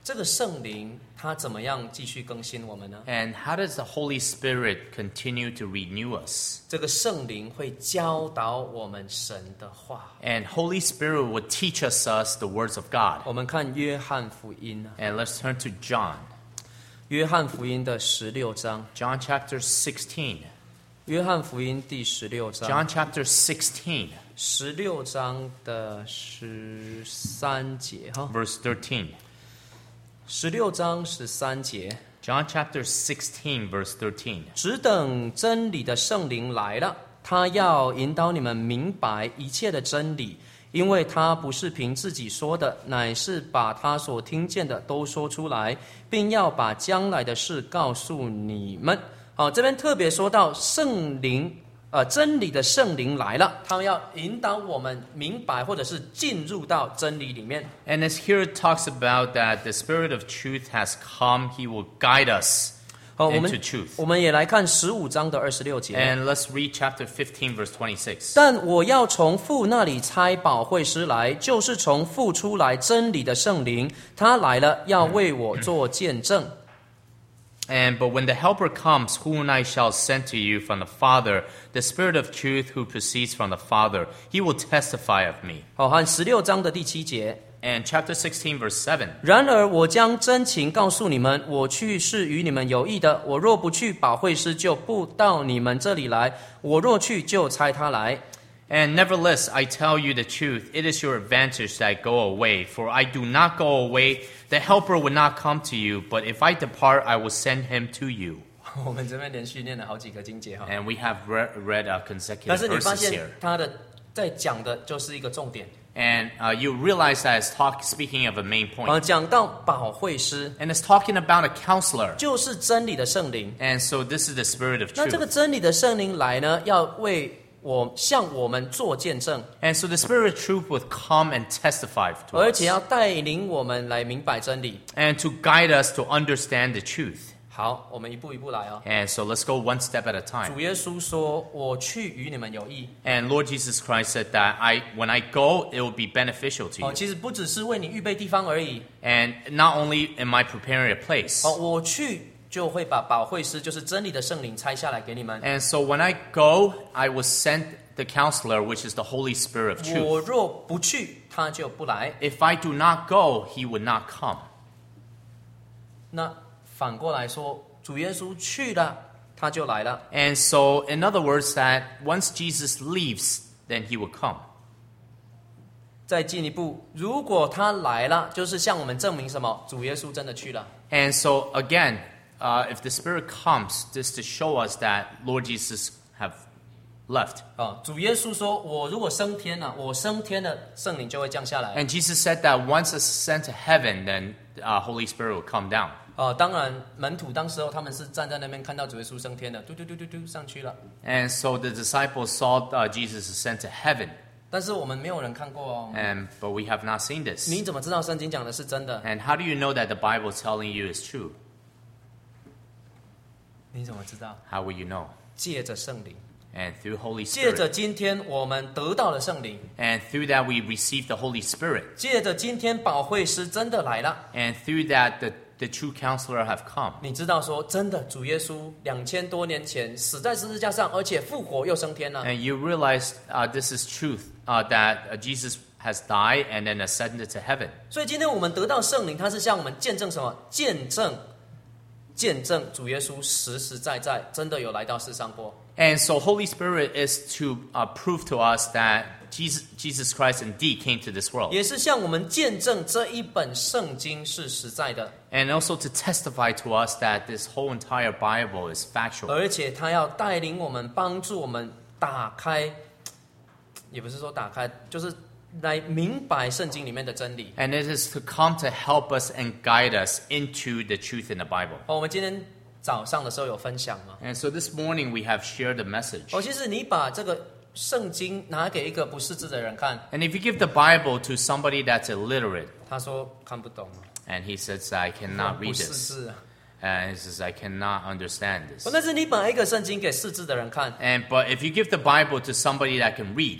这个圣灵他怎么样继续更新我们呢？ And how does the Holy Spirit continue to renew us? 这个圣灵会教导我们神的话。 And Holy Spirit will teach us, us the words of God. 我们看约翰福音， And let's turn to John. 约翰福音的十六章， John chapter sixteen. 约翰福音第十六章， John chapter sixteen, 十六章的十三节哈， verse thirteen. 十六章十三节， John chapter sixteen, verse thirteen. 只等真理的圣灵来了，他要引导你们明白一切的真理，因为他不是凭自己说的，乃是把他所听见的都说出来，并要把将来的事告诉你们。好，这边特别说到圣灵，呃，真理的圣灵来了，他们要引导我们明白，或者是进入到真理里面。 And as here it talks about that the Spirit of truth has come, He will guide us 好，我们 into truth. 我们也来看十五章的二十六节。 And let's read chapter fifteen, verse twenty-six. 但我要从父那里差保惠师来，就是从父出来真理的圣灵，他来了，要为我做见证。 And but when the Helper comes, whom I shall send to you from the Father, the Spirit of truth who proceeds from the Father, He will testify of me. 好，和十六章的第七节。 And chapter sixteen, verse seven. 然而我将真情告诉你们，我去是与你们有益的。我若不去，保惠师就不到你们这里来；我若去，就差他来。 And nevertheless, I tell you the truth, it is your advantage that I go away. For I do not go away, the Helper will not come to you. But if I depart, I will send him to you. 我们这边连续念了好几个经节哈， And we have re- read uh, 但 consecutive 是你发 verses 现 here. 他的在讲的就是一个重点。 And uh, you realize that it's talk, speaking of a main 呃， point. 讲到保惠师， And it's talking about a counselor. 就是真理的圣灵。 And so this is the Spirit of 那这个 truth. 真理的圣灵来呢，要为我向我们做见证， And so the Spirit of truth will come and testify to 而 us. 且要带领我们来明白真理。 And to guide us to understand the truth. 好，我们一步一步来哦。 And so let's go one step at a 主 time. 耶稣说：“我去与你们有益。 And Lord Jesus Christ said that I, when I go, it will be beneficial to ” 哦， you. 其实不只是为你预备地方而已。 And not only am I preparing a place. 哦，我去就会把保惠师，就是真理的圣灵拆下来给你们。 And so when I go, I will send the counselor, which is the Holy Spirit of 我 truth. 若不去，他就不来。 If I do not go, he would not come. 那反过来说，主耶稣去了，他就来了。 And so, in other words, that once Jesus leaves, then he will come. 再进一步，如果他来了，就是向我们证明什么？主耶稣真的去了。 And so, again, uh, if the Spirit comes, this to show us that Lord Jesus have left. 哦，主耶稣说：“我如果升天了，我升天了，圣灵就会降下来。” And Jesus said that once ascend to heaven, then uh, Holy Spirit will come down. 哦，当然，门徒当时候他们是站在那边看到主耶稣升天的，嘟嘟嘟嘟嘟上去了。 And so the disciples saw uh, Jesus ascend to heaven. 但是我们没有人看过哦。 And, but we have not seen this. 你怎么知道圣经讲的是真的？ And how do you know that the Bible is telling you is true? 你怎么知道？ How will you know? 借着圣灵， And through Holy 借着 Spirit. 今天我们得到了圣灵， And through that we receive the Holy Spirit. 借着今天保惠师真的来了。 And through that the, the true counselor have come. 你知道说，真的主耶稣两千多年前死在十字架上，而且复活又升天了。 And you realize uh, this is truth, uh, that uh, Jesus has died and then ascended to heaven. 所以今天我们得到圣灵，他是向我们见证什么？见证，见证主耶稣实实在在真的有来到世上过。 And so Holy Spirit is to uh, prove to us that Jesus, Jesus Christ indeed came to this world. 也是向我们见证这一本圣经是实在的， And also to testify to us that this whole entire Bible is factual. 而且他要带领我们，帮助我们打开，也不是说打开，就是来明白圣经里面的真理。 And it is to come to help us and guide us into the truth in the Bible. 哦，我们今天早上的时候有分享嘛？ And so this morning we have shared the message. 哦，其实你把这个圣经拿给一个不识字的人看， And if you give the Bible to somebody that's illiterate, 他说看不懂， and he says, I cannot 不 read 识 this, 字啊。 and he says, I cannot understand 哦 this. 但是你把一个圣经给识字的人看， And but if you give the Bible to somebody that can read,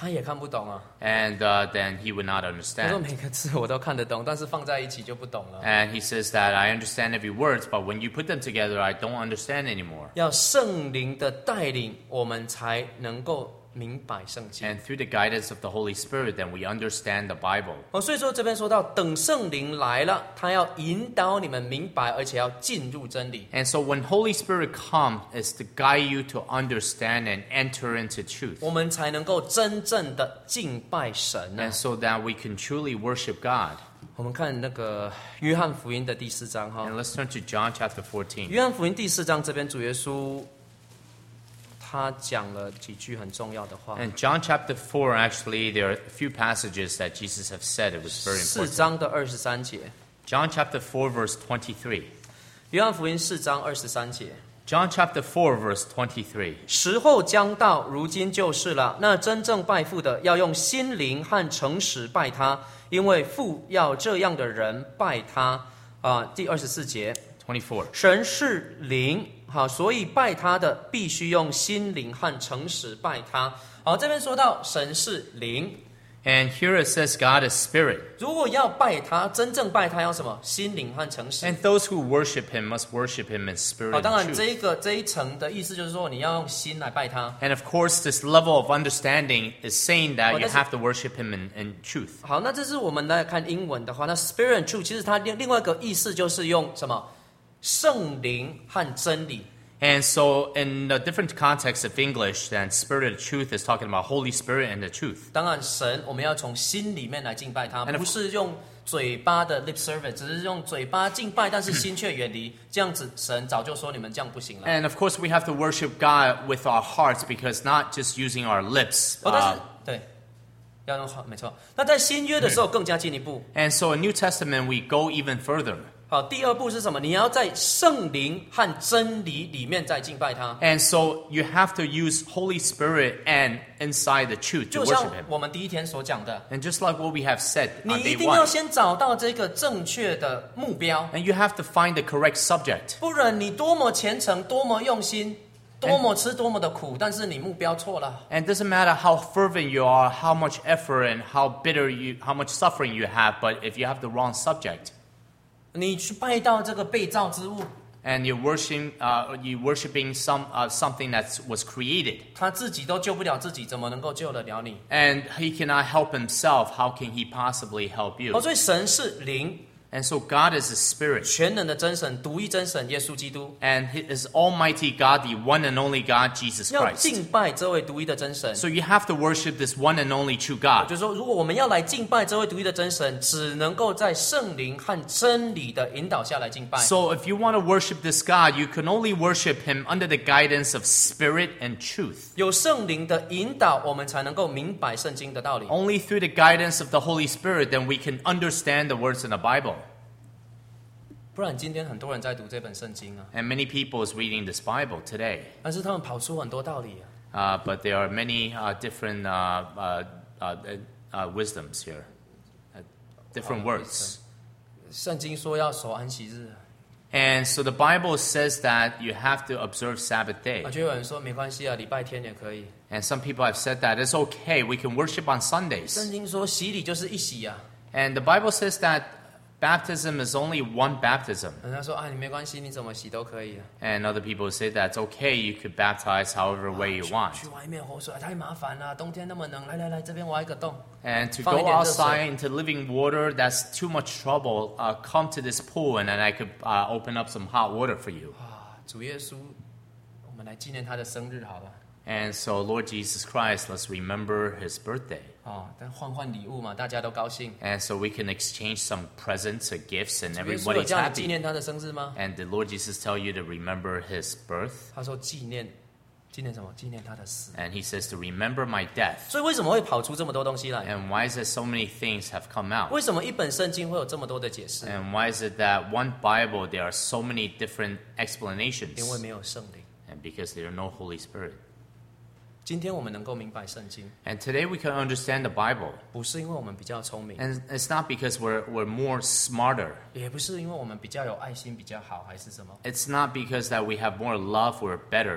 他也看不懂啊。 And uh, then he would not 他说 understand. 每个字我都看得懂，但是放在一起就不懂了。 And he says that I understand every word, but when you put them together, I don't understand anymore. 要圣灵的带领，我们才能够明白圣经。 And through the guidance of the Holy Spirit, then we understand the Bible. 哦，所以说这边说到，等圣灵来了，他要引导你们明白，而且要进入真理。 And so when Holy Spirit comes, it's to guide you to understand and enter into truth. 我们才能够真正的敬拜神啊 And！so that we can truly worship God. 我们看那个约翰福音的第四章哈 And，let's turn to John chapter fourteen. 约翰福音第四章这边主耶稣他讲了几句很重要的话。 And John chapter four, actually, there are a few passages that Jesus have said. It was very 四 important. 章的二十三节， John chapter four, verse twenty-three. 约翰福音四章二十三节。 John chapter four, verse twenty-three. 时候将到，如今就是了。那真正拜父的，要用心灵和诚实拜他，因为父要这样的人拜他。啊、第二十四节， twenty-four. 神是灵，好，所以拜他的必须用心灵和诚实拜他。好，这边说到神是灵， And here it says God is spirit. 如果要拜他，真正拜他要什么？心灵和诚实。 And those who worship him must worship him in spirit 好，当然 and 这 truth. 一个这一层的意思就是说，你要用心来拜他。 And of course, this level of understanding is saying that Oh, you that's- have to worship him in, in truth. 好，那这是我们来看英文的话，那 spirit and truth 其实它另另外一个意思就是用什么？圣灵和真理。 And so, in the different context of English, then spirit of truth is talking about Holy Spirit and the truth. 当然，神我们要从心里面来敬拜他， And of- 不是用嘴巴的 lip service，只是用嘴巴敬拜，但是心却远离。这样子，神早就说你们这样不行了。 And of course, we have to worship God with our hearts because not just using our lips. 哦，但 uh, 是对，要用好，没错。那在新约的时候更加进一步。 and so, in New Testament, we go even further. 好，第二步是什么？你要在圣灵和真理里面再敬拜他。 And so, you have to use Holy Spirit and inside the truth to 就像 worship Him. 我们第一天所讲的， And just like what we have said 你 on 一 day 定要 one, 先找到这个正确的目标， and you have to find the correct subject. 不然你多么虔诚，多么用心，多么吃多么的苦，但是你目标错了。 And it doesn't matter how fervent you are, how much effort and how bitter you, how much suffering you have, but if you have the wrong subject, 你去拜到这个被造之物， and you're worshiping, uh, you worshiping some uh, something that was created, 他自己都救不了自己，怎么能够救得了你？ and he cannot help himself, how can he possibly help you? 哦，所以神是灵， And so God is a spirit, 全能的真神，独一真神耶稣基督。 and He is Almighty God, the one and only God, Jesus 要 Christ. 敬拜这位独一的真神， So you have to worship this one and only true 就 God. 是说，如果我们要来敬拜这位独一的真神，只能够在圣灵和真理的引导下来敬拜。 So if you want to worship this God, you can only worship Him under the guidance of spirit and truth. 有圣灵的引导，我们才能够明白圣经的道理。 Only through the guidance of the Holy Spirit, then we can understand the words in the Bible. 不然今天很多人在读这本圣经啊， And many people is reading this Bible today. 但是他们跑出很多道理啊。 Uh, but there are many uh, different uh, uh, uh, uh, wisdoms here, uh, different Oh, words. 圣经说要守安息日， And so the Bible says that you have to observe Sabbath day. 啊，就有人说没关系啊，礼拜天也可以。 And some people have said that it's okay, we can worship on Sundays. 圣经说洗礼就是一洗啊， And the Bible says that baptism is only one baptism. 人家说啊，你没关系，你怎么洗都可以啊。 And other people say that it's okay, you could baptize however way you want. 去外面活水太麻烦了，冬天那么冷，来来来，这边挖一个洞。 And to Find go it in the outside into living water, that's too much trouble. Uh, come to this pool and then I could uh, open up some hot water for you. 啊，主耶稣，我们来纪念他的生日好了。 And so, Lord Jesus Christ, let's remember his birthday. 啊，但换换礼物嘛，大家都高兴。 And so we can exchange some presents or gifts and 主耶稣有 everybody's 叫你纪 happy. 念他的生日吗？ And did Lord Jesus tell you to remember his birth? 他说纪念，纪念什么？纪念他的死。 And he says to remember my death. 所以为什么会跑出这么多东西来？ And why is it so many things have come out? 为什么一本圣经会有这么多的解释？ And why is it that one Bible there are so many different 因为 explanations? 没有圣灵。 And because there are no Holy Spirit. 今天我们能够明白圣经， And today we can understand the Bible. 不是因为我们比较聪明， And it's not because we're, we're more smarter. 也不是因为我们比较有爱心比较好，还是什么？ It's not because that we have more love or better.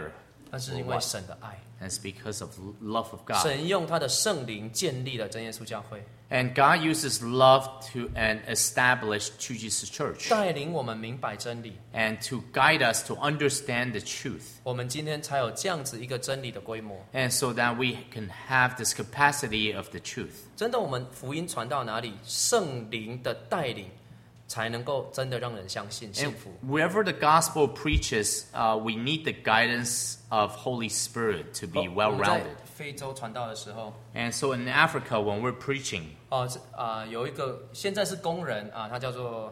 那是因为神的爱， And it's because of love of God. 神用他的圣灵建立了真耶稣教会， And God uses love to and establish True Jesus Church 带领我们明白真理。 and to guide us to understand the truth. 我们今天才有这样子一个真理的规模。 And so that we can have this capacity of the truth. 真的，我们福音传到哪里，圣灵的带领才能够真的让人相信幸 And 福。 wherever the gospel preaches, uh, we need the guidance of Holy Spirit to be 我们在 well-rounded. 非洲传道的时候， And so in Africa, when we're preaching, 哦、这啊、有一个现在是工人啊，他叫做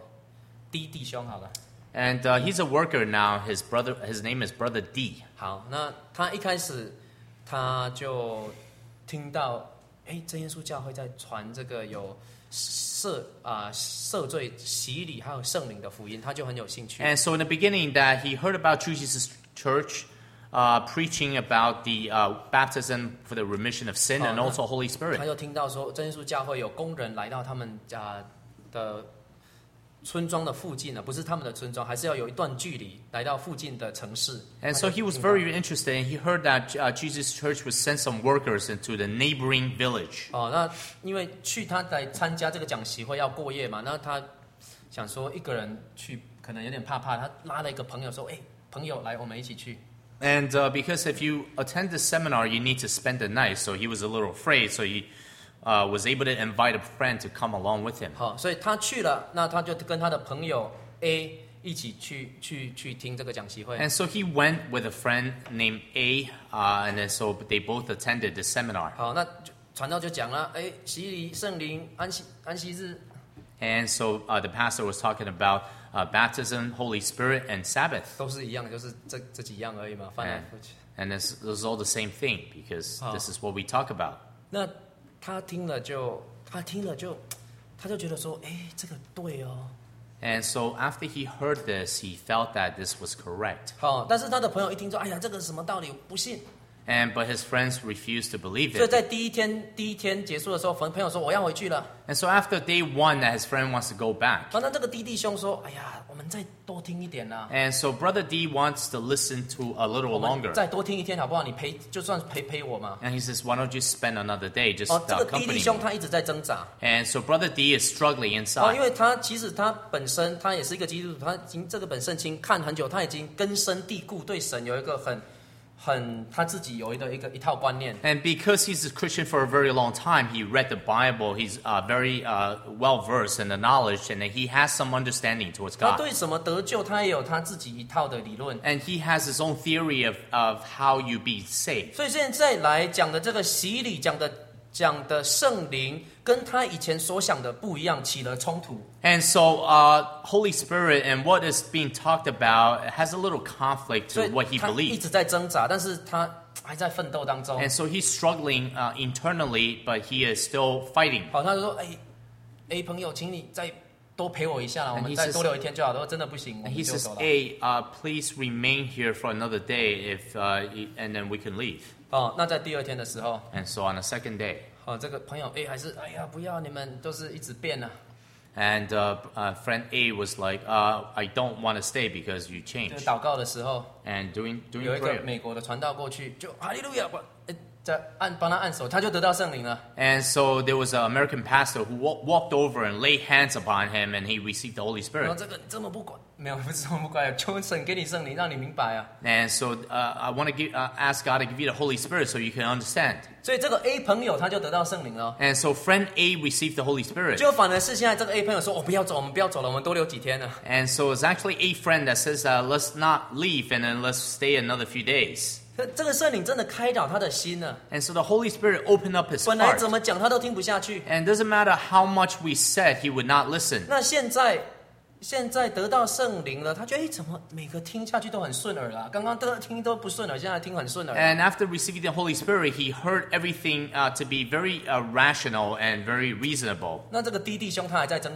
D弟兄，好了。 and uh, he's a worker now. His brother, his name is Brother D. 好，那他一开始他就听到，哎，真耶稣教会在传这个有赦啊、赦罪、洗礼还有圣灵的福音，他就很有兴趣。 And so in the beginning, that he heard about True Jesus Church uh, preaching about the uh, baptism for the remission of sin and Oh, also Holy 他 Spirit. 就听到说，真耶稣教会有工人来到他们家的村庄的附近呢，不是他们的村庄，还是要有一段距离来到附近的城市。 And so he was very interested, and he heard that uh, Jesus Church would send some workers into the neighboring village. 哦，那因为去他来参加这个讲习会要过夜嘛，那他想说一个人去可能有点怕怕，他拉了一个朋友说：“哎，朋友来，我们一起去。” And uh, because if you attend this seminar, you need to spend the night. So he was a little afraid. So he uh, was able to invite a friend to come along with him. 好，所以他去了，那他就跟他的朋友 A 一起去去去听这个讲习会。 And so he went with a friend named A, uh, and then so they both attended the seminar. 好，那就传道就讲了，哎，洗礼、圣灵、安息安息日。 And so uh, the pastor was talking about uh, baptism, Holy Spirit, and Sabbath. 都是一样的，就是这这几样而已嘛，翻来覆去。 And this, this is all the same thing because Oh. this is what we talk about. 那他听了就，他听了就，他就觉得说，哎，这个对哦。 And so after he heard this, he felt that this was correct. 好，但是他的朋友一听说，哎呀，这个什么道理，不信。 And but his friends refused to believe 所以 it. 在第一天第一天结束的时候，朋朋友说我要回去了。 And so after day one, that his friend wants to go back. 反正这个弟弟兄说，哎呀，我们再多听一点啦。 And so Brother D wants to listen to a little 我们 longer. 再多听一天好不好？你陪，就算陪陪我嘛。 And he says, why don't you spend another day just 哦，这 uh, 个弟弟 accompany 兄 me? 他一直在挣扎。 And so Brother D is struggling 哦，因 inside. 为他其实他本身他也是一个基督徒，他已经这个本圣经看很久，他已经根深蒂固，对神有一个很很他自己有一个一个一套观念。 And because he's a Christian for a very long time, he read the Bible. He's uh, very uh, well versed in the knowledge, and he has some understanding towards 他 God. 对什么得救，他也有他自己一套的理论。 And he has his own theory of, of how you be saved. 所以现在来讲的这个洗礼，讲的讲的圣灵，跟他以前所想的不一样，起了冲突。 And so uh, Holy Spirit and what is being talked about has a little conflict 所 to 以 what he 他一 believes. 直在挣扎，但是他还在奋斗当中。 And so he's struggling uh, internally, but he is still fighting. 好，他就说：“哎，A 朋友，请你再多陪我一下啦，我 And 们 he 再 says- 多留一天就好。”他说：“真的不行，我 And 们 he 就 says, 走了。” "Hey, uh, please remain here for another day, if uh, y- and then we can leave." 哦，那在第二天的时候， And so on the second day, 哦，这个朋友 A 还是哎呀，不要，你们都是一直变啊。 and uh, uh, friend A was like, uh, "I don't want to stay because you 这个 changed." 祷告的时候， And doing 有 doing 一个 prayer. 美国的传道过去，就哈利路亚，我哎，在按帮他按手，他就得到圣灵了。 And so there was an American pastor who wa- walked over and laid hands upon him, and he received the Holy 然后 Spirit. 这个你这么不管，没有不是这么不管，求神给你圣灵，让你明白啊。 And so uh, I want to give, uh, ask God to give you the Holy Spirit so you can understand. 所以这个 A 朋友他就得到圣灵了。 And so friend A received the Holy Spirit. 就反而是现在这个 A 朋友说：“我、哦、不要走，我们不要走了，我们多留几天呢。” And so it's actually a friend that says, uh, let's not leave and then let's stay another few days. 这这个圣灵真的开导他的心了。 And so the Holy Spirit opened up his 本来 heart. 怎么讲他都听不下去， And it doesn't matter how much we said, he would not listen. 那现在现在得到圣灵了，他觉得哎，怎么每个听下去都很顺耳啦？刚刚都听都不顺耳，现在听很顺耳。 And after receiving the Holy Spirit, he heard everything uh, to be very uh, rational and very reasonable. 那这个弟弟兄他还在挣扎，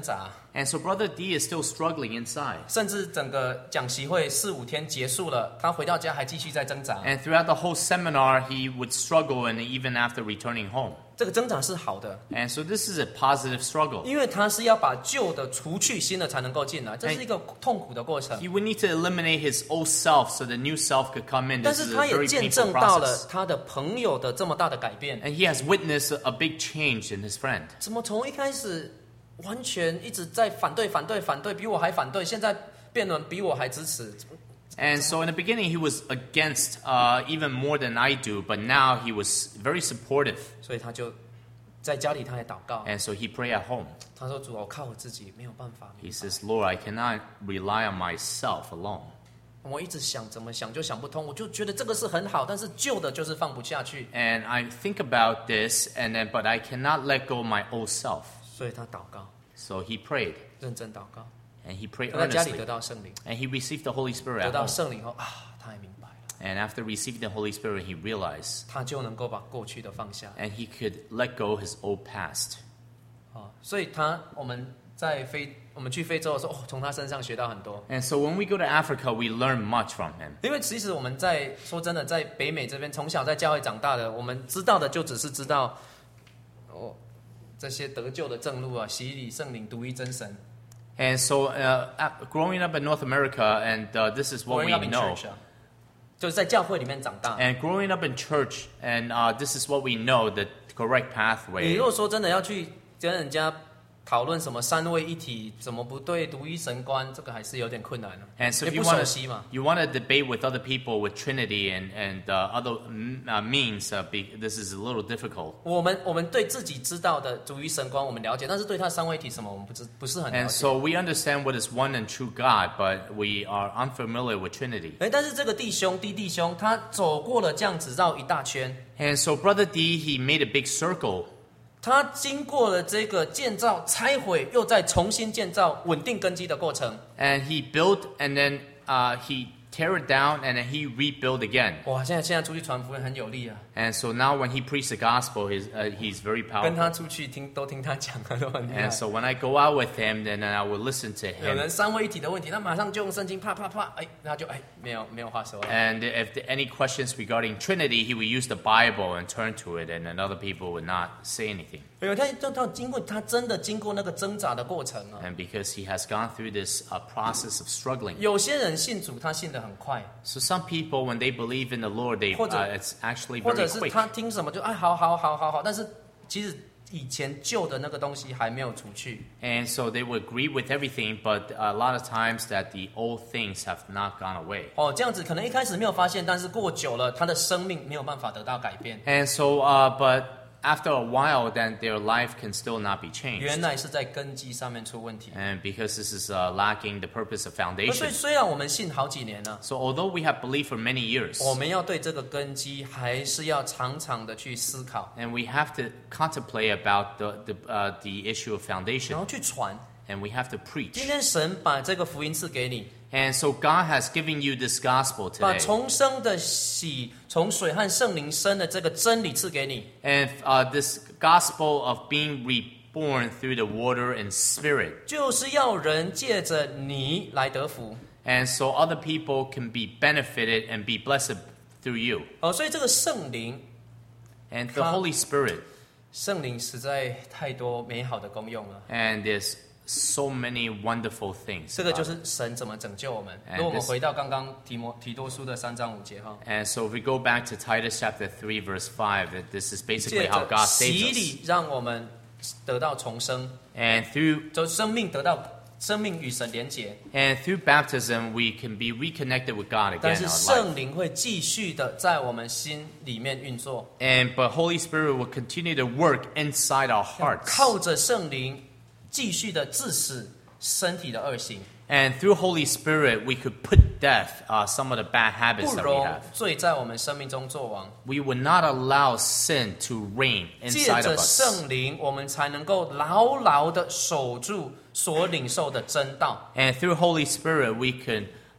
And so Brother D is still struggling inside. 甚至整个讲习会四五天结束了，他回到家还继续在挣扎。 And throughout the whole seminar, he would struggle, and even after returning home. 这个挣扎是好的， And so this is a positive struggle. 因为他是要把旧的除去，新的才能够进来，这是一个痛苦的过程。 He would need to eliminate his old self so the new self could come in. 但 This 是 is a 他也 very 见 painful 证到了 process. 他的朋友的这么大的改变。 And he has witnessed a big change in his friend. 怎么从一开始完全一直在反对、反对、反对，比我还反对，现在辩论比我还支持？ And so in the beginning, he was against uh, even more than I do, but now he was very supportive. 所以他就在家里他也祷告， And so he prayed at home. 他说：“主，我靠我自己没有办法。 He says, Lord, I cannot rely on myself alone. 我一直想怎么想就想不通，我就觉得这个是很好，但是旧的就是放不下去， And I think about this, and then, but I cannot let go of my old self. 所以他祷告， So he prayed, 认真祷告。 and he prayed 他在家里 earnestly. 得到圣灵， And he received the Holy Spirit 得 at 到 home. 圣灵后啊，他也明白了， And after receiving the Holy Spirit, he realized, 他就能够把过去的放下。 and he could let go of his old past. 啊，所以他我们在非我们去非洲的时候，哦，从他身上学到很多。 And so when we go to Africa, we learn much from him. 因为其实我们在说真的，在北美这边从小在教会长大的，我们知道的就只是知道，哦，这些得救的正路啊，洗礼圣灵、独一真神。 And so, uh, at- growing up in North America, and uh, this is what Growing we up in know. church 啊，就是在教会里面长大。 And growing up in church, and uh, this is what we know, the correct 你 pathway. 如果说真的要去跟人家讨论什么三位一体怎么不对、独一神观，这个还是有点困难的、 And so 也 if 不 you 熟 want 悉嘛。 to you want to debate with other people with Trinity and and uh, other mm, uh, means, uh, be, this is a little difficult. 我们我们对自己知道的独一神观我们了解，但是对他三位一体什么我们不知不是很了 And 解。 so we understand what is one and true God, but we are unfamiliar with Trinity. 哎，但是这个弟兄弟弟兄他走过了这样子绕一大圈， And so Brother D, he made a big circle. 他经过了这个建造、拆毁，又再重新建造、稳定根基的过程。 And he built, and then uh, he tear it down, and then he rebuilt again. 哇，现在现在出去传福音很有力啊， And so now when he preached the gospel, he's, uh, he's very 跟他 powerful. 出去听都听他讲啊，都很厉害 And。so when I go out with him, then I will listen to 有 him. 人三位一体的问题，他马上就用圣经啪啪啪，哎，他就哎没有没有话说了。 And if there any questions regarding Trinity, he would use the Bible and turn to it, and then other people would not say anything. 因为他他他经过他真的经过那个挣扎的过程啊。 And because he has gone through this uh, process of struggling. 有些人信主，他信得很快， So some people, when they believe in the Lord, they 或者- uh, it's actually 或 very 者是 quick. 他听什么就哎好好好好好，但是其实以前旧的那个东西还没有除去。 And so they would agree with everything, but a lot of times that the old things have not gone away. 哦，这样子可能一开始没有发现，但是过久了，他的生命没有办法得到改变。 And so, uh, but after a while, then their life can still not be 原 changed. 来是在根基上面出问题。 And because this is uh, lacking the purpose of 所 foundation. 以虽然我们信好几年了， So although we have believed for many years, 我们要对这个根基还是要常常的去思考， and we have to contemplate about the the, uh, the issue of 然 foundation, 后去传。 and we have to 今 preach. 天神把这个福音赐给你， And so God has given you this gospel 把 today, 重生的喜，从水和圣灵生的这个真理赐给你。 and uh, this gospel of being reborn through the water and spirit, 就是要人借着你来得福。 and so other people can be benefited and be blessed through you. 哦，所以这个圣灵， And the Huh? Holy Spirit, 圣灵实在太多美好的功用了。 and there's so many wonderful things. 这个 about 就 it. 是神怎么拯救我们。 And 如果我们 this- 回到刚刚提摩提多书的三章五节哈， And so if we go back to Titus chapter three, verse five, that this is 借 basically how 着 God 洗 saves us. 礼，让我们得到重生， And through 就生命得到生命与神连结。 and through baptism, we can be reconnected with God 但 again 是 in our life. 圣灵会继续的在我们心里面运作， And but Holy Spirit will continue to work inside our hearts. 靠着圣灵继续的致死身体的恶行， And through Holy Spirit, we could put death uh, some of the bad habits 不 that we 容 have. 罪在我们生命中作王。 We would not allow sin to reign 借 inside 着 of us. 圣灵，我们才能够牢牢的守住所领受的真道。 And through Holy Spirit, we can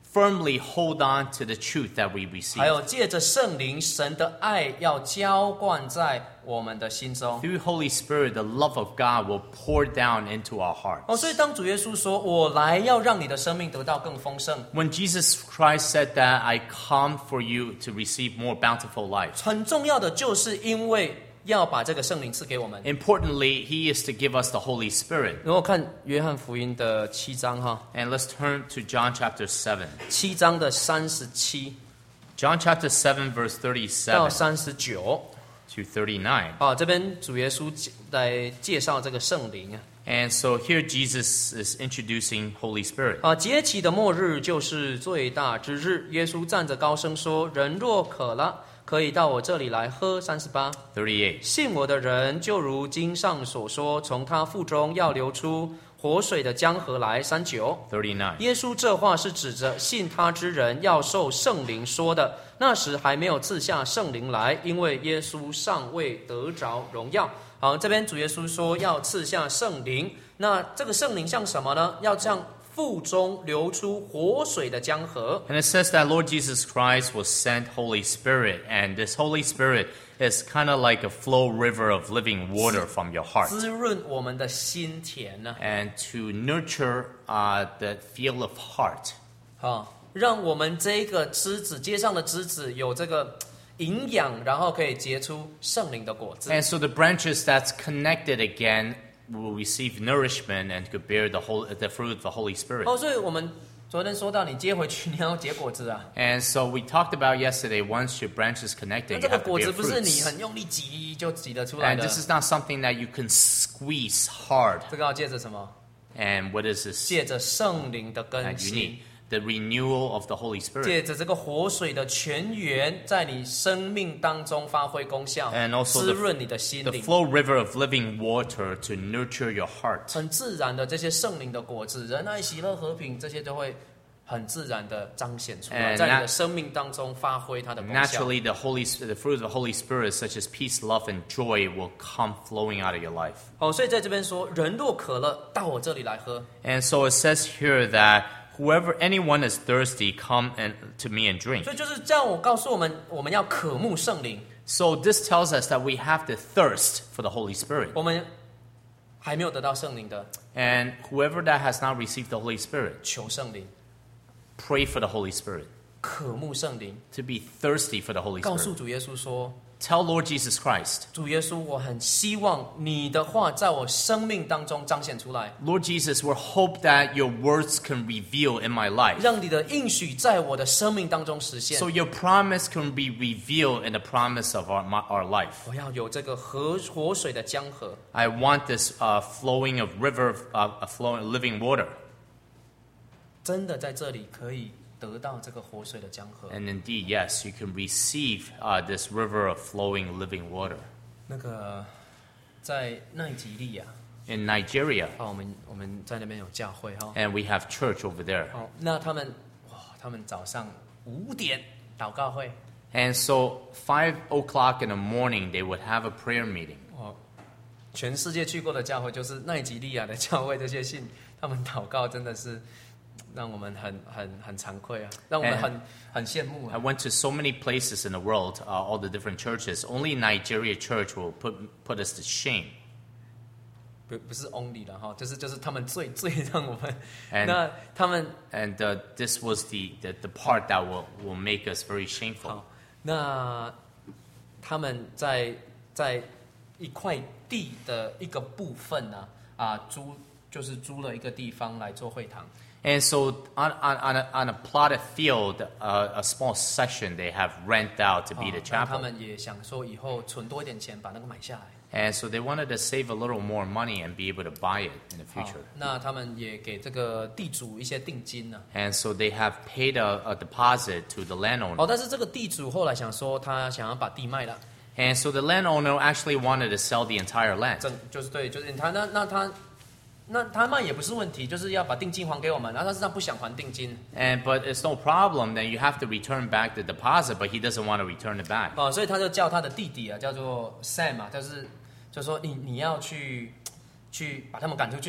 firmly hold on to the truth that we 还 receive. 有借着圣灵，神的爱要浇灌在我们的心中。 Through Holy Spirit, the love of God will pour down into our 哦， hearts. 所以当主耶稣说我来要让你的生命得到更丰盛， When Jesus Christ said that, I come for you to receive more bountiful life. 很重要的就是因为要把这个圣灵赐给我们。 Importantly, He is to give us the Holy Spirit. 如果看约翰福音的七章哈， And let's turn to John chapter seven. 七章的三十七 John chapter seven, verse 到 thirty-seven 三十九。 to thirty-nine. 啊，这边主耶稣来介绍这个圣灵啊。 And so here Jesus is introducing Holy Spirit. 啊，节期的末日就是最大之日。耶稣站着高声说：“人若渴了，可以到我这里来喝。”三十八， thirty-eight. 信我的人，就如经上所说，从他腹中要流出活水的江河来。三九， thirty-nine. 耶稣这话是指着信他之人要受圣灵说的。那时还没有赐下圣灵来，因为耶稣尚未得着荣耀。好，这边主耶稣说要赐下圣灵，那这个圣灵像什么呢？要像腹中流出活水的江河。 And it says that Lord Jesus Christ will send Holy Spirit, and this Holy Spirit is kind of like a flow river of living water from your heart, 滋润我们的心田呢、 and to nurture uh, the field of heart, 啊，让我们这个枝子街上的枝子有这个营养，然后可以结出圣灵的果子。 and so the branches that's connected again will receive nourishment and could bear the whole the fruit of the Holy Spirit. 哦，所以我们昨天说到，你接回去你要结果子啊。 And so we talked about yesterday. Once your branches 那 connected, 这 you 个 have to 果 bear 子不是你 fruits. 很用力挤就挤得出来 And 的， this is not something that you can squeeze hard. 这个要借着什么？ And what is this 借着圣灵的更 that you 新 need?，The renewal of the Holy Spirit. 借着这个活水的泉源，在你生命当中发挥功效， And also 滋 the- 润你的心 The 灵。 flow river of living water to nurture your heart. 很自然的这些圣灵的果子，仁爱、喜乐、和平，这些都会很自然的彰显出来， And 在你 nat- 的生命当中发挥它的功效。 Naturally, the Holy, the fruit of the Holy Spirit, such as peace, love, and joy, will come flowing out of your life. 哦，所以在这边说，人若渴了，到我这里来喝。 And so it says here that whoever anyone is thirsty, come and to me and drink. 所以就是这样，我告诉我们，我们要渴慕圣灵。 So this tells us that we have to thirst for the Holy Spirit. 我们还没有得到圣灵的， And whoever that has not received the Holy Spirit, 求圣灵， pray for the Holy Spirit. 渴慕圣灵， To be thirsty for the Holy 告诉 Spirit. 主耶稣说 Tell Lord Jesus Christ,：“ 主耶稣，我很希望你的话在我生命当中彰显出来， Lord Jesus, we hope that your words can reveal in my life. 让你的应许在我的生命当中实现。 So your promise can be revealed in the promise of our, my, our life. 我要有这个河活水的江河。 I want this uh, flowing of river, of, uh, a flowing living water. 真的在这里可以得到这个活水的江河。 And indeed, yes, you can receive uh, this river of flowing living water. 那个在奈及利亚， In Nigeria, 啊，我们我们在那边有教会哈。 and we have church over there. 好，那他们哇，他们早上五点祷告会， And so five o'clock in the morning, they would have a prayer meeting. 哦，全世界去过的教会，就是奈及利亚的教会，这些信他们祷告真的是让我们很很很惭愧啊，让我们很很羡慕 I 啊。 went to so many places in the world, uh, all the different churches. Only Nigeria church will put, put us to shame. 不不是 only 了哈，就是就是他们最最让我们， And- 那他们 And uh, this was the, the, the part that will, will make us very shameful. 好，那他们在在一块地的一个部分呢、啊，啊租就是租了一个地方来做会堂。 And so on, on, on, a, on a plotted field, uh, a small section they have rent out to be the 啊那他 chapel. 们也想说以后存多一点钱把那个买下来。 And so they wanted to save a little more money and be able to buy it in the 好 future. 那他们也给这个地主一些定金呢、 And so they have paid a, a deposit to the 哦， landowner. 但是这个地主后来想说他想要把地卖了， And so the landowner actually wanted to sell the entire land. 整就是对，就是他那那他那他卖也不是问题，就是要把定金还给我们，然后但是他不想还定金。 And but it's no problem. Then you have to return back the deposit, but he doesn't want to return it back. 哦，所以他就叫他的弟弟啊，叫做 Sam 啊，就是就说你你要去去把他们赶出去，不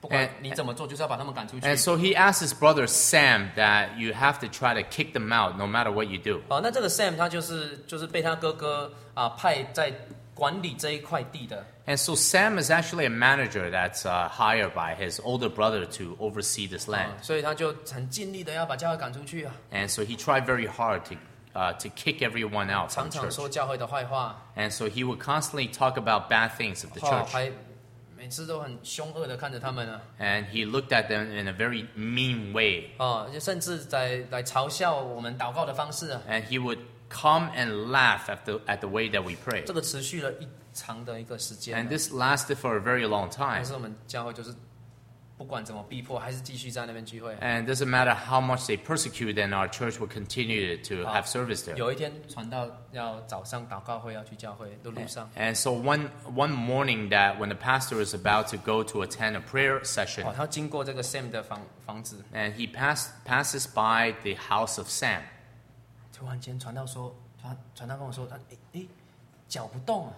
不管 And- 你怎么做，就是要把他们赶出去。 And so he asked his brother Sam that you have to try to kick them out no matter what you do. 哦，那这个 Sam 他就是就是被他哥哥啊派在管理这一块地的。 And so Sam is actually a manager that's uh, hired by his older brother to oversee this 啊 land. 所以他就很尽力的要把教会赶出去啊， And so he tried very hard to uh, to kick everyone out 常 from 常 church. 说教会的坏话， And so he would constantly talk about bad things of the 哦， church. 还每次都很凶恶的看着他们啊， And he looked at them in a very mean way. 哦，就甚至在来嘲笑我们祷告的方式啊。 And he would come and laugh at the, at the way that we pray. 这个持续了一长的一个时间 And 啊， this lasted for a very long 但 time. 是我们教会就是不管怎么逼迫，还是继续在那边聚会。 And it doesn't matter how much they persecute, then our church will continue to have service there. 有一天传道要早上祷告会要去教会的路上， And so one one morning that when the pastor is about to go to attend a prayer session, 哦，他经过这个 Sam 的房房子， and he pass, passes by the house of Sam. 突然间传道说，传传道跟我说，他诶诶脚不动啊，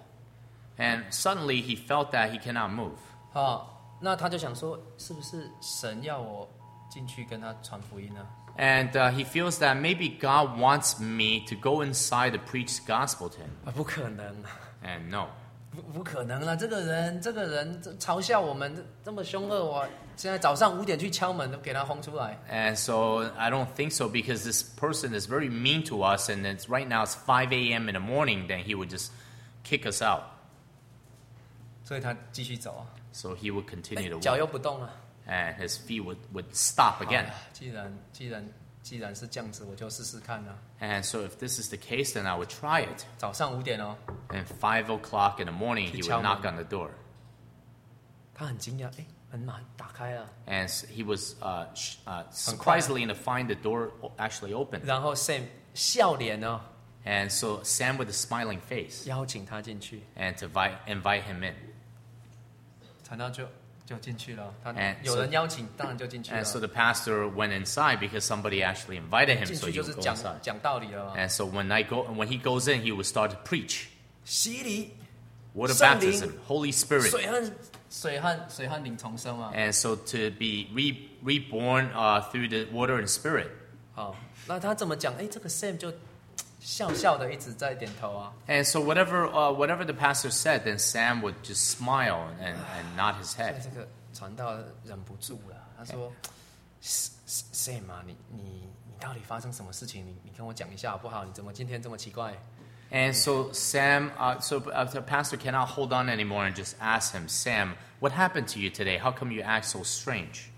And suddenly he felt that he cannot move. 哦，那他就想说，是不是神要我进去跟他传福音呢？ And uh, he feels that maybe God wants me to go inside to preach the gospel to him. 啊，不可能啊， And no. 不不可能啊！这个人，这个人这嘲笑我们这这么凶恶，我现在早上五点去敲门，都给他轰出来。 And so I don't think so because this person is very mean to us, and it's right now it's five a.m. in the morning, then he would just kick us out. 所以他继续走啊， So he would continue to 脚 walk, 又不动了。 and his feet would, would stop 好 again. 呀既然既然既然是这样子，我就试试看啊。 And so if this is the case, then I would try it. 早上五点哦， And five o'clock in the morning, he would knock on the door. 他很惊讶，哎，门马打开了， And s- he was uh, sh- uh, 很快。 surprisingly to find the door o- actually open. 然后 Sam 笑脸哦， And so Sam with a smiling face 邀请他进去， and to vi- invite him in. 传道就就进去了。他 And 有人邀请，当然就进去了 And。so the pastor went inside because somebody actually invited him, 进 so 去 he 就是 would go 讲 inside. 讲道理了嘛。 And so when I go, when he goes in, he would start to preach. 洗礼， Water 圣灵。 baptism, Holy Spirit. 水和水和水和灵重生嘛。 And so to be re- reborn uh, through the water and spirit. 好，那他怎么讲？哎，这个 Sam 就笑笑的一直在点头啊。 And so whatever uh, whatever the pastor said, then Sam would just smile and, and nod his 所以 head. 这个传道忍不住了，他说：“S- S- Sam 啊，你你你到底发生什么事情？你你跟我讲一下好不好？你怎么今天这么奇怪？” And so Sam, uh, so uh, the pastor cannot hold on anymore and just ask him, Sam, what happened to you today? How come you act so strange?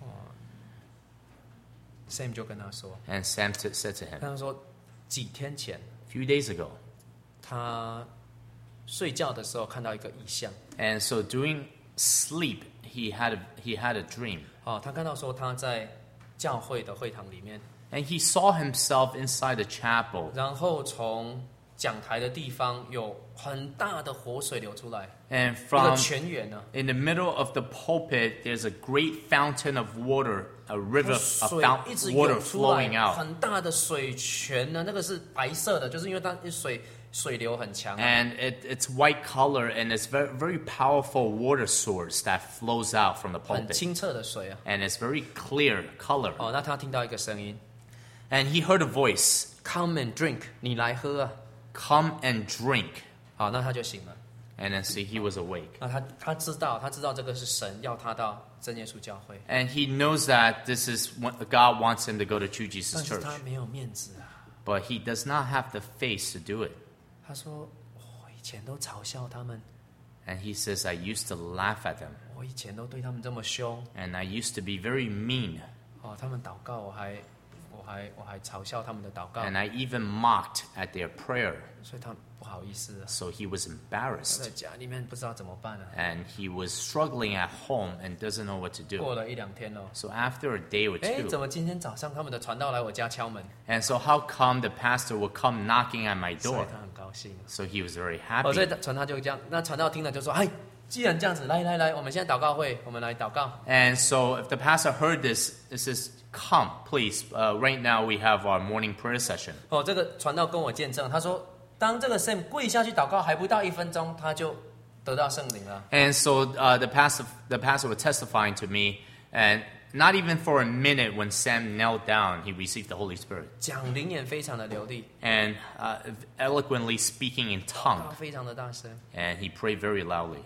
Sam 就跟他说 And Sam t- said to：“ him, 他说几天前 a few days ago. 他睡觉的时候看到一个异象， And so during sleep, he had a, he had a dream. 哦，他看到说他在教会的会堂里面， And he saw himself inside the chapel. 然后从讲台的地方有很大的活水流出来， And 一个 from 泉源呢、 in the middle of the pulpit, there's a great fountain of water, a river, a 水 fount, 一直 water 涌出 flowing 来， out. 很大的水泉呢，那个是白色的，就是因为它水水流很强、啊。 And it, it's white color, and it's very, very powerful water source that flows out from the 很 pulpit. 清澈的水啊！ And it's very clear color. 哦，那他听到一个声音 And he heard a voice, ，Come and drink，你来喝啊！ come and drink. 好，那他就醒了。 And then see, he was awake. 那他他知道，他知道这个是神要他到真耶稣教会， And he knows that this is what God wants him to go to True 但 Jesus 是 Church. 他没有面子啊。 But he does not have the face to do it. 他说：“我以前都嘲笑他们， And he says, I used to laugh at them. 我以前都对他们这么凶 And I used to be very mean. 哦，他们祷告，我还我还我还嘲笑他们的祷告， And I even mocked at their prayer. 所以他不好意思啊。 So he was 他 embarrassed. 在家里面不知道怎么办啊。 And he was struggling at home and doesn't know what to 过 do. 了一两天哦， So after a day or 哎，怎 two, 么今天早上他们的传道来我家敲门？ and so how come the pastor would come knocking at my 所以 door? 他很高兴。 So he was very 哦，所以 happy. 传道就这样，那传道听了就说：“哎，既然这样子，来来来，我们现在祷告会，我们来祷告。 And so if the pastor heard this, it says, come, please. Uh, right now we have our morning prayer session. ” 哦，这个传道跟我见证，他说，当这个 Sam 跪下去祷告，还不到一分钟，他就得到圣灵了。 And so uh, the pastor, the pastor was testifying to me And not even for a minute when Sam knelt down, he received the Holy Spirit. 讲灵言非常的流利， And uh, eloquently speaking in 祷 tongue. 告非常的大声。 And he prayed very loudly.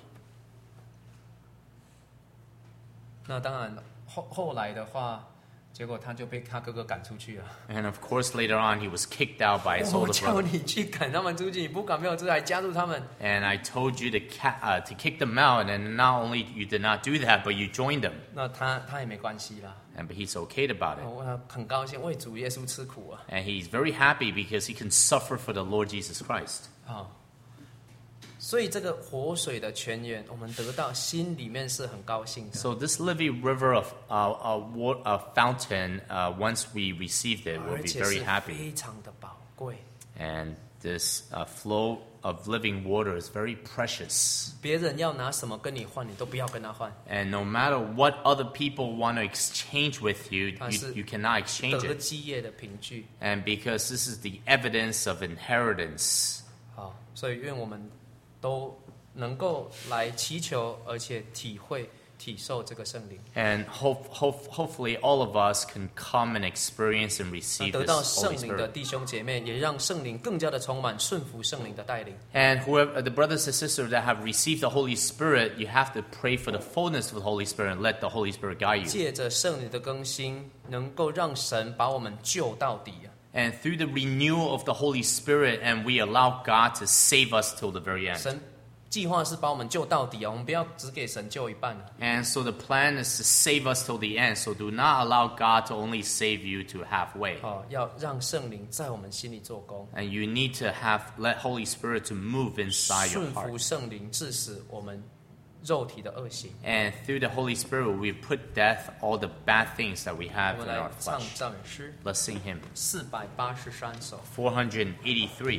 那当然后后来的话，结果他就被他哥哥赶出去了。 And of course, later on, he was kicked out by his 我 older 叫 brother. 你去赶他们出去，你不赶没有出来加入他们。 And I told you to, ca- uh, to kick them out. And not only you did not do that, but you joined them. 那他他也没关系啦， And but he's okay about it. 我很高兴为主耶稣吃苦啊。 And he's very happy because he can suffer for the Lord Jesus Christ. 啊，所以这个活水的泉源，我们得到心里面是很高兴的， So this living river of uh, a, wa- a fountain, uh, once we received it, we'll 而 be 且 very 是 happy. 非常的宝贵。 And this uh, flow of living water is very precious. 别人要拿什么跟你换，你都不要跟他换， And no matter what other people want to exchange with you, you, 它是 you cannot exchange 得 it. 基业的凭据。 And because this is the evidence of inheritance. 好，所以愿我们都能够来祈求，而且体会、体受这个圣灵， And hope, hope, hopefully all of us can come and experience and 那 receive 得 this 到 Holy 圣灵的 Spirit. 弟兄姐妹，也让圣灵更加的充满，顺服圣灵的带领。 And whoever the brothers and sisters that have received the Holy Spirit, you have to pray for the fullness of the Holy Spirit and let the Holy Spirit guide you. 借着圣灵的更新，能够让神把我们救到底啊！ And through the renewal of the Holy Spirit, and we allow God to save us till the very end. 神计划是把我们救到底啊！我们不要只给神救一半啊！ And so the plan is to save us till the end. So do not allow God to only save you to halfway. 哦，要让圣灵在我们心里做工， And you need to have let Holy Spirit to move inside your 顺服 heart. 圣灵，致使我们肉体的恶行。 And through the Holy Spirit, we put death all the bad things that we 我 have 们 in 来 our 唱 flesh. 赞美诗 Let's sing hymn 四百八十三首。 four eighty-three.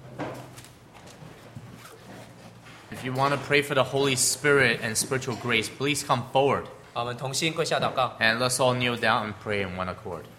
If you want to pray for the Holy Spirit and spiritual grace, please come forward. 好，我们同心跪下祷告。 And let's all kneel down and pray in one accord.